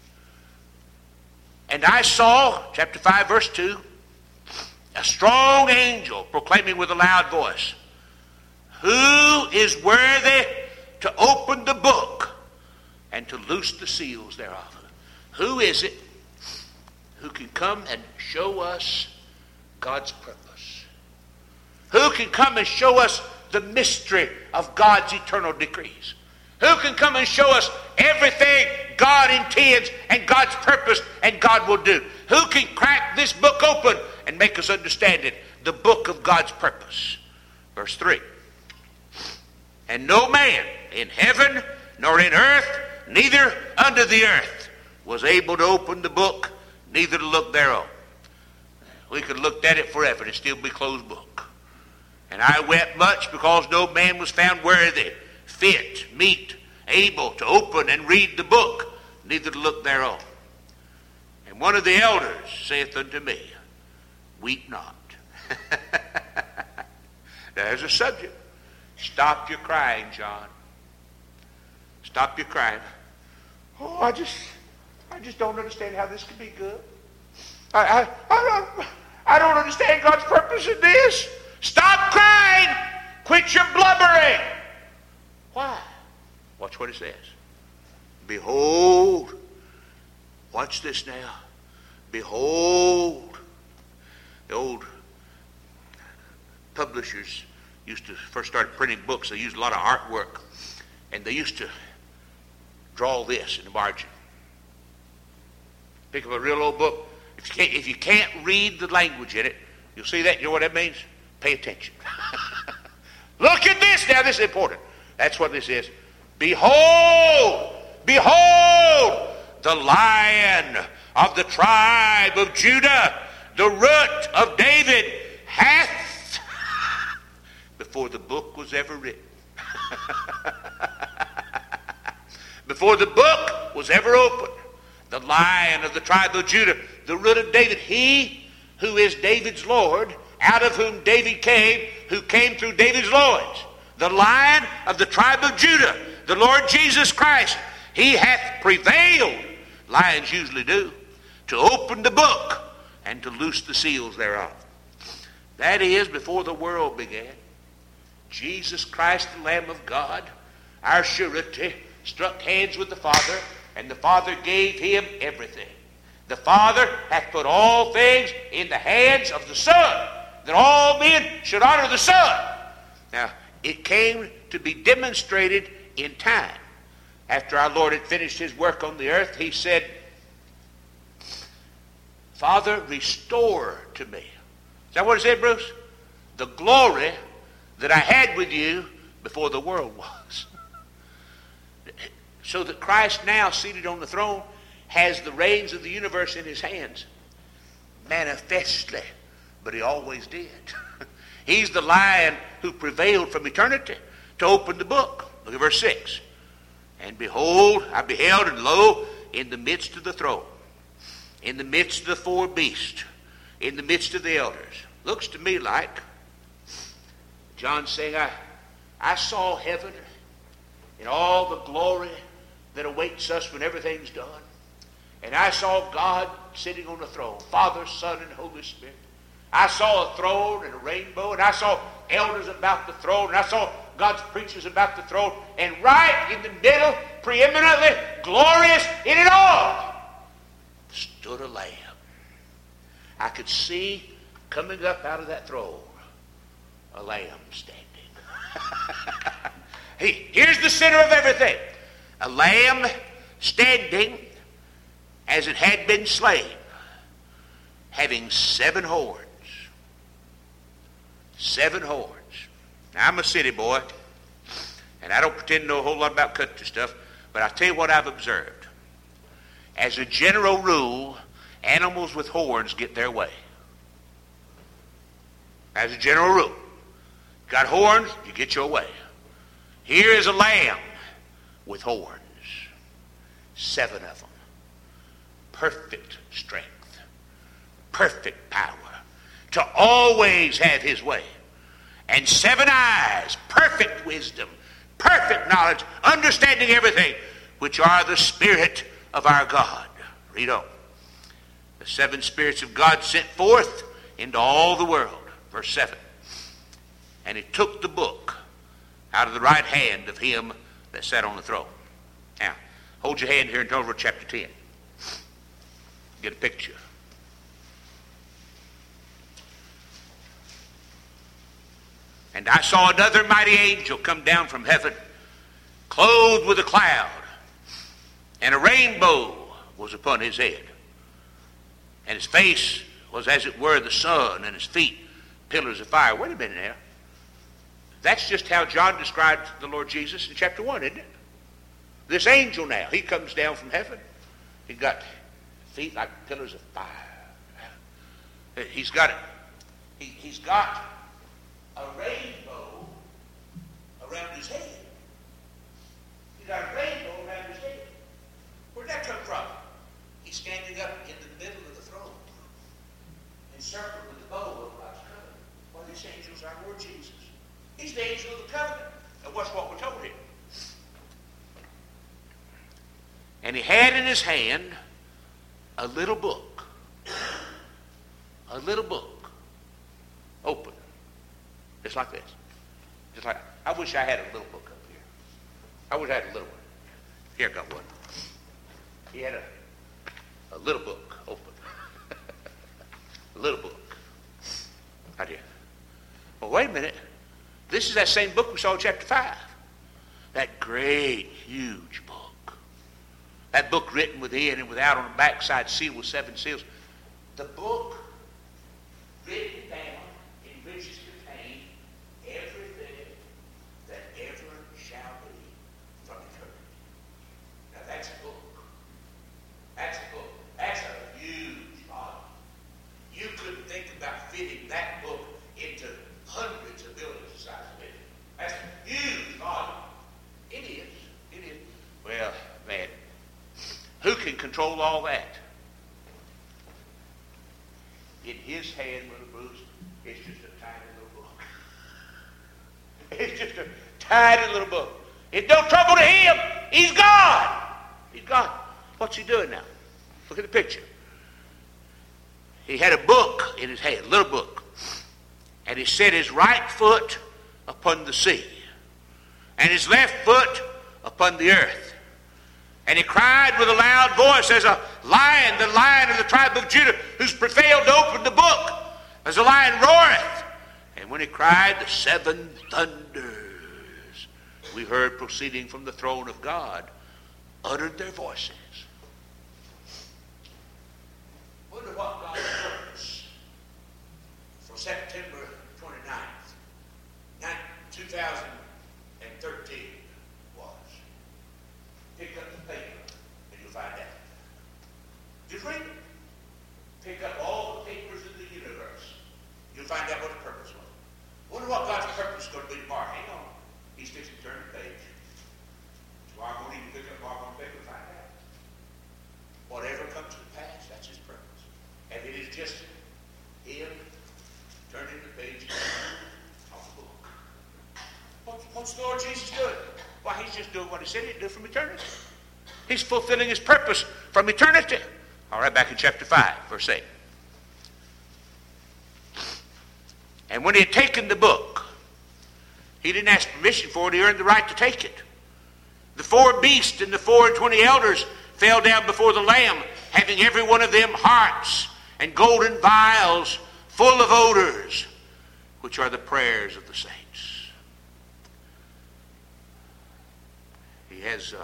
And I saw, chapter 5, verse 2, a strong angel proclaiming with a loud voice, Who is worthy to open the book and to loose the seals thereof? Who is it who can come and show us God's purpose? Who can come and show us the mystery of God's eternal decrees? Who can come and show us everything God intends and God's purpose and God will do? Who can crack this book open and make us understand it? The book of God's purpose. Verse 3. And no man in heaven nor in earth, neither under the earth, was able to open the book, neither to look thereon. We could look at it forever and it still be a closed book. And I wept much because no man was found worthy, fit, meet, able to open and read the book, neither to look thereon. And one of the elders saith unto me, Weep not. There's a subject. Stop your crying, John. Stop your crying. Oh, I just don't understand how this can be good. I don't understand God's purpose in this. Stop crying. Quit your blubbering. Why? Watch what it says. Behold. Watch this now. Behold. The old publishers used to first start printing books. They used a lot of artwork. And they used to draw this in the margin. Pick up a real old book. If you can't read the language in it, you'll see that. You know what that means? Pay attention. Look at this now. This is important. That's what this is. Behold, behold, the Lion of the tribe of Judah, the Root of David, hath, before the book was ever written, before the book was ever opened, the Lion of the tribe of Judah, the Root of David, he who is David's Lord, out of whom David came, who came through David's loins, the Lion of the tribe of Judah, the Lord Jesus Christ, he hath prevailed, lions usually do, to open the book and to loose the seals thereof. That is, before the world began, Jesus Christ, the Lamb of God, our surety, struck hands with the Father, and the Father gave him everything. The Father hath put all things in the hands of the Son, that all men should honor the Son. Now, it came to be demonstrated in time. After our Lord had finished his work on the earth, he said, Father, restore to me. Is that what it said, Bruce? The glory that I had with you before the world was. So that Christ now, seated on the throne, has the reins of the universe in his hands. Manifestly. But he always did. He's the Lion who prevailed from eternity to open the book. Look at verse 6. And behold, I beheld, and lo, in the midst of the throne, in the midst of the four beasts, in the midst of the elders. Looks to me like John saying, I saw heaven in all the glory that awaits us when everything's done. And I saw God sitting on the throne, Father, Son, and Holy Spirit. I saw a throne and a rainbow, and I saw elders about the throne, and I saw God's preachers about the throne, and right in the middle, preeminently glorious in it all, stood a lamb. I could see coming up out of that throne a lamb standing. Here's the center of everything. A lamb standing as it had been slain, having 7 horns. 7 horns. Now, I'm a city boy, and I don't pretend to know a whole lot about country stuff, but I'll tell you what I've observed. As a general rule, animals with horns get their way. As a general rule. Got horns, you get your way. Here is a lamb with horns. 7 of them. Perfect strength. Perfect power. To always have his way. And 7 eyes. Perfect wisdom. Perfect knowledge. Understanding everything. Which are the Spirit of our God. Read on. The 7 spirits of God sent forth into all the world. Verse 7. And he took the book out of the right hand of him that sat on the throne. Now, hold your hand here and turn over to chapter 10. Get a picture. And I saw another mighty angel come down from heaven, clothed with a cloud, and a rainbow was upon his head. And his face was as it were the sun, and his feet pillars of fire. Wait a minute now. That's just how John described the Lord Jesus in chapter 1, isn't it? This angel now, he comes down from heaven. He's got feet like pillars of fire. He's got a rainbow around his head. He's got a rainbow around his head. Where'd that come from? He's standing up in the middle of the throne, encircled with the bow of God's covenant. Well, this angel's our Lord Jesus. He's the angel of the covenant. And what's what we're told here? And he had in his hand a little book. A little book. Open. Just like this. Just like, I wish I had a little book up here. I wish I had a little one. Here, I got one. He had a little book open. A little book. Right here. Well, wait a minute. This is that same book we saw in chapter 5. That great, huge book. That book written within and without on the backside, sealed with 7 seals. The book written down in which is contained everything that ever shall be from eternity. Now that's a book. That's a book. That's a huge volume. You couldn't think about fitting that book into hundreds of billions the size of it. That's a huge volume. It is. It is. Well, man, who can control all that? In his hand, Brother Bruce, it's just a tiny little book. It's just a tiny little book. It's no trouble to him. He's God. He's God. What's he doing now? Look at the picture. He had a book in his hand, a little book. And he set his right foot upon the sea, and his left foot upon the earth. And he cried with a loud voice as a lion, the lion of the tribe of Judah, who's prevailed to open the book, as a lion roareth. And when he cried, the 7 thunders we heard proceeding from the throne of God uttered their voices. Wonder what God's purpose for September 29th, 2013 was. Pick up the paper and you'll find out. Just read it. Pick up all the papers in the universe. You'll find out what the purpose was. Wonder what God's purpose is going to be tomorrow. Hang on. He's fixing to turn the page. Tomorrow morning you pick up Mark on paper and find out. Whatever comes to pass, that's his purpose. And it is just him turning the page of the book. What's the Lord Jesus doing? Why, he's just doing what he said he'd do from eternity. He's fulfilling his purpose from eternity. All right, back in chapter 5, verse 8. And when he had taken the book, he didn't ask permission for it, he earned the right to take it. The 4 beasts and the 24 elders fell down before the Lamb, having every one of them harps and golden vials full of odors, which are the prayers of the saints. He has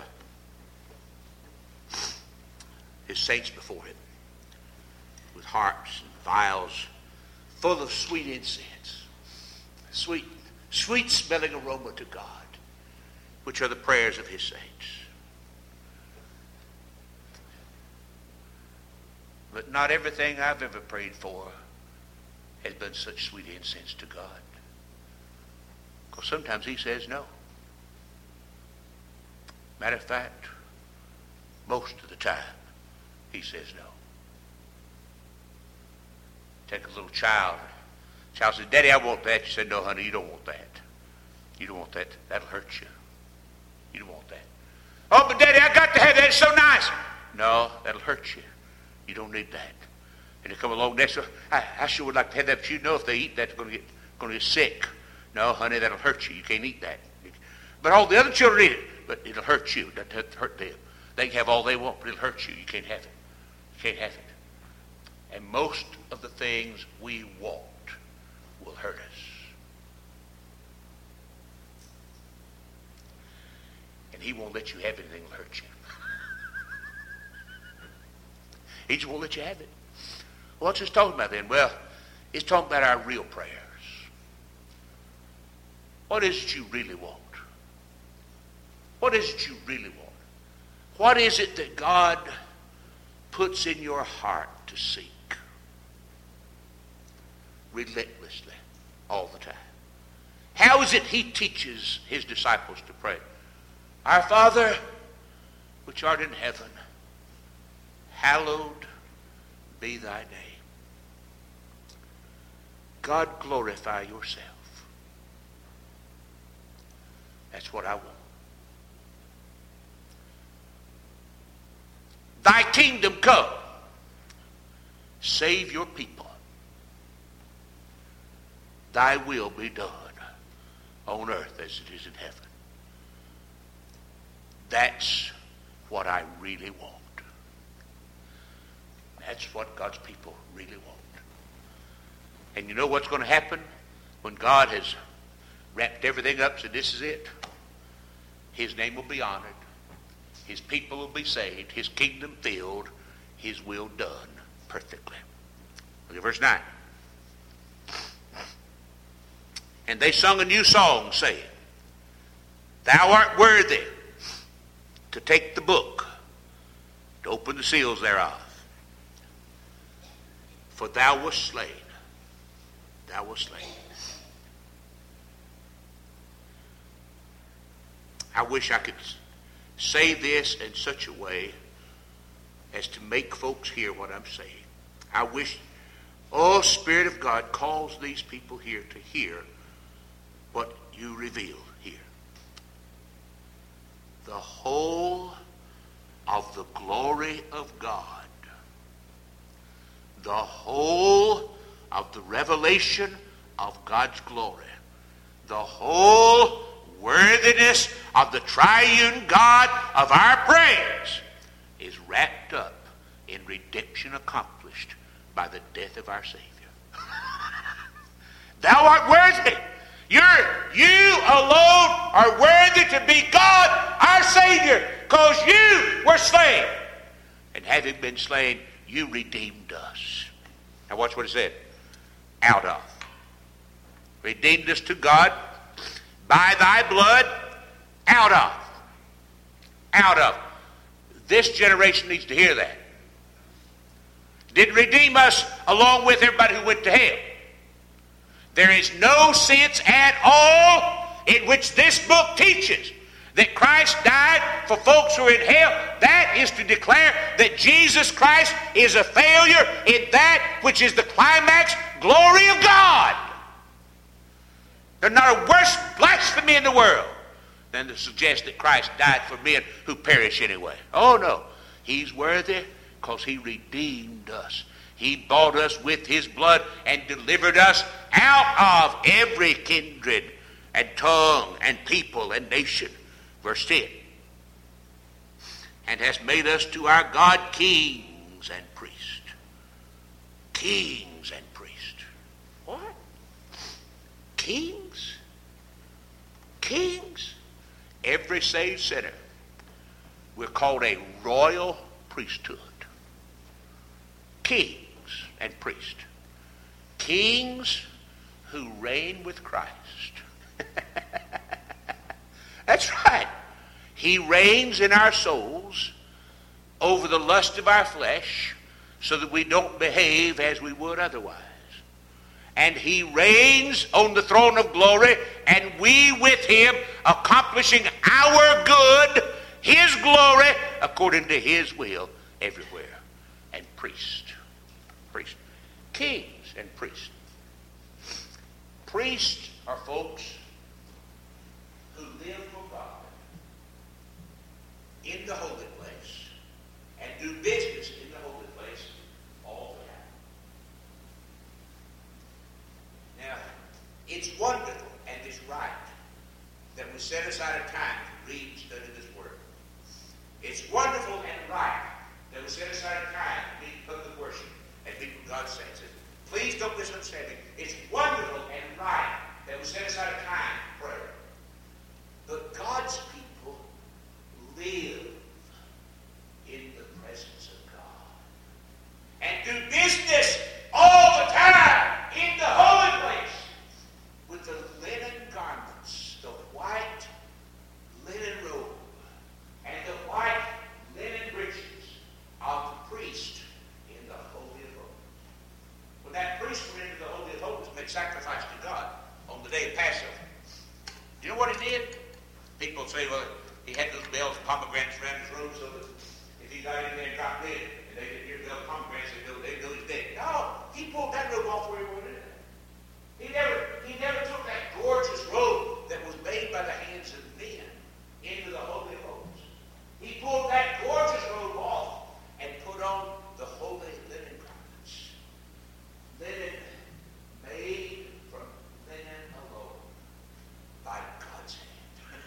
his saints before him with harps and vials full of sweet incense, sweet smelling aroma to God, which are the prayers of his saints. But not everything I've ever prayed for has been such sweet incense to God. Because sometimes he says no. Matter of fact, most of the time, he says no. Take a little child. Child says, Daddy, I want that. You said, no, honey, you don't want that. You don't want that. That'll hurt you. You don't want that. Oh, but Daddy, I got to have that. It's so nice. No, that'll hurt you. You don't need that. And they come along next to I sure would like to have that, but you know if they eat that, they're going to get sick. No, honey, that'll hurt you. You can't eat that. But all the other children eat it. But it'll hurt you. It doesn't hurt them. They can have all they want, but it'll hurt you. You can't have it. You can't have it. And most of the things we want will hurt us. And he won't let you have anything that'll hurt you. He just won't let you have it. What's this talking about then? Well, it's talking about our real prayers. What is it you really want? What is it you really want? What is it that God puts in your heart to seek? Relentlessly, all the time. How is it he teaches his disciples to pray? Our Father, which art in heaven, hallowed be thy name. God, glorify yourself. That's what I want. Thy kingdom come. Save your people. Thy will be done on earth as it is in heaven. That's what I really want. That's what God's people really want. And you know what's going to happen when God has wrapped everything up, so this is it? His name will be honored. His people will be saved. His kingdom filled. His will done perfectly. Look at verse 9. And they sung a new song, saying, Thou art worthy to take the book, to open the seals thereof. For thou wast slain. Thou wast slain. I wish I could say this in such a way as to make folks hear what I'm saying. I wish, oh, Spirit of God, calls these people here to hear what you reveal here. The whole of the glory of God, the whole of the revelation of God's glory, the whole worthiness of the triune God of our praise is wrapped up in redemption accomplished by the death of our Savior. Thou art worthy. You alone are worthy to be God, our Savior, because you were slain. And having been slain, you redeemed us. Now watch what it said. Out of. Redeemed us to God by thy blood, out of. Out of. This generation needs to hear that. Didn't redeem us along with everybody who went to hell. There is no sense at all in which this book teaches that Christ died for folks who are in hell. That is to declare that Jesus Christ is a failure in that which is the climax glory of God. There's not a worse blasphemy in the world than to suggest that Christ died for men who perish anyway. Oh no, he's worthy because he redeemed us. He bought us with his blood and delivered us out of every kindred and tongue and people and nation. Verse 10. And has made us to our God kings and priests. Kings and priests. What? Kings? Kings? Every saved sinner. We're called a royal priesthood. Kings and priests. Kings who reign with Christ. That's right. He reigns in our souls over the lust of our flesh so that we don't behave as we would otherwise. And he reigns on the throne of glory, and we with him accomplishing our good, his glory, according to his will everywhere. And priest. Priest. Kings and priests. Priests are folks who live for God in the holy place and do business in the holy place all the time. Now, it's wonderful and it's right that we we set aside a time to read and study this Word. It's wonderful and right that we set aside a time to read public worship and meet with God's saints. Please don't misunderstand me. It's wonderful and right that we set aside a time for prayer. But God's people live in the presence of God and do business all the time in the holy place with the linen garments, the white linen robe, and the white linen breeches of the priest in the Holy of Holies. When that priest went into the Holy of Holies to make sacrifice to God on the day of Passover, do you know what he did? People say, well, he had those bells and pomegranates around his robe so that if he got in there and dropped dead, and they didn't hear the bells and pomegranates, they'd know he's dead. No, he pulled that robe off where he wanted it. He never took that gorgeous robe that was made by the hands of men into the Holy of Holies. He pulled that gorgeous robe off and put on the holy linen garments. Linen made from linen alone by God's hand.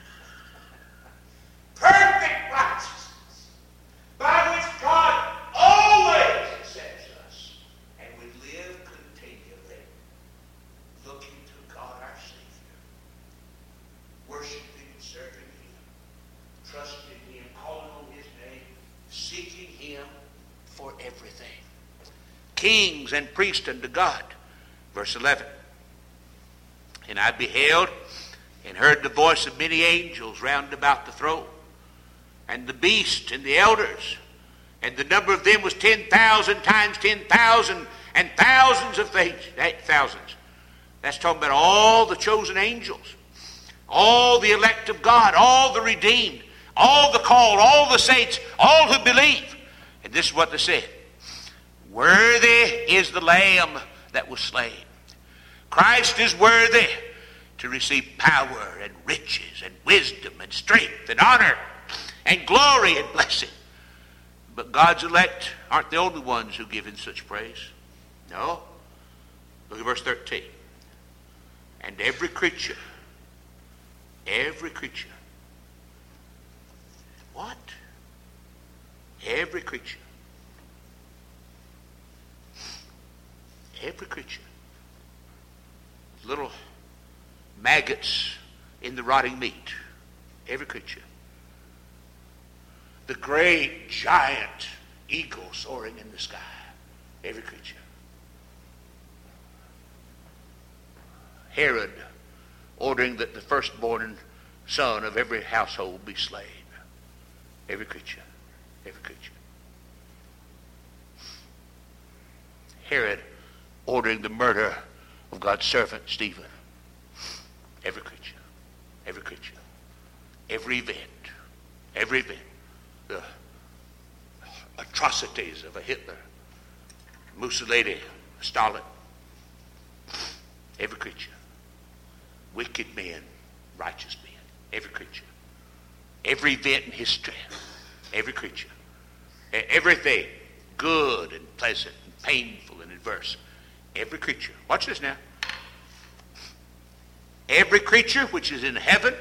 Perfect righteousness by which God always accepts us, and we live continually looking to God our Savior, worshiping and serving Him, trusting Him, calling on His name, seeking Him for everything. Kings and priests unto God. Verse 11. And I beheld and heard the voice of many angels round about the throne, and the beast and the elders, and the number of them was 10,000 times 10,000, and thousands of thousands. That's talking about all the chosen angels, all the elect of God, all the redeemed, all the called, all the saints, all who believe. And this is what they said. Worthy is the Lamb that was slain. Christ is worthy to receive power and riches and wisdom and strength and honor and glory and blessing. But God's elect aren't the only ones who give Him such praise. No. Look at verse 13. And every creature. What? Every creature. Little maggots in the rotting meat. Every creature. The great giant eagle soaring in the sky. Every creature. Herod ordering that the firstborn son of every household be slain. Every creature. Herod ordering the murder of God's servant Stephen. Every creature. Every event. The atrocities of a Hitler, Mussolini, Stalin. Every creature. Wicked men, righteous men. Every creature. Every event in history. Every creature. Everything good and pleasant and painful and adverse. Every creature. Watch this now. Every creature which is in heaven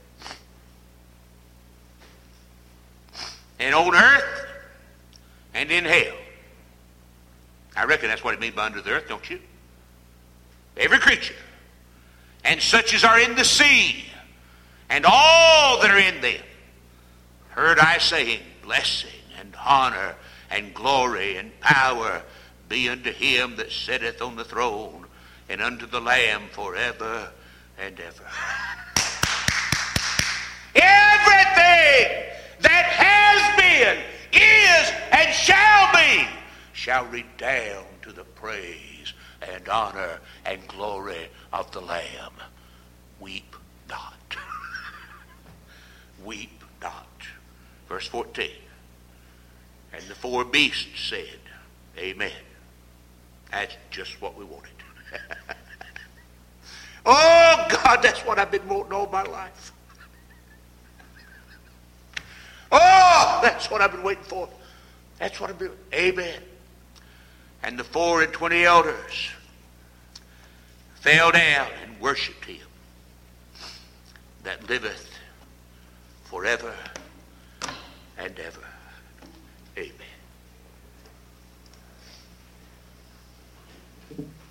and on earth and in hell. I reckon that's what it means by under the earth, don't you? Every creature. And such as are in the sea and all that are in them. Heard I saying, blessing and honor and glory and power be unto Him that sitteth on the throne and unto the Lamb forever and ever. Everything that has been, is, and shall redound to the praise and honor and glory of the Lamb. Weep not. Weep not. Verse 14. And the four beasts said, Amen. That's just what we wanted. Oh, God, that's what I've been wanting all my life. Oh, that's what I've been waiting for. That's what I've been. Amen. And the 24 elders fell down and worshipped Him that liveth forever and ever. Amen.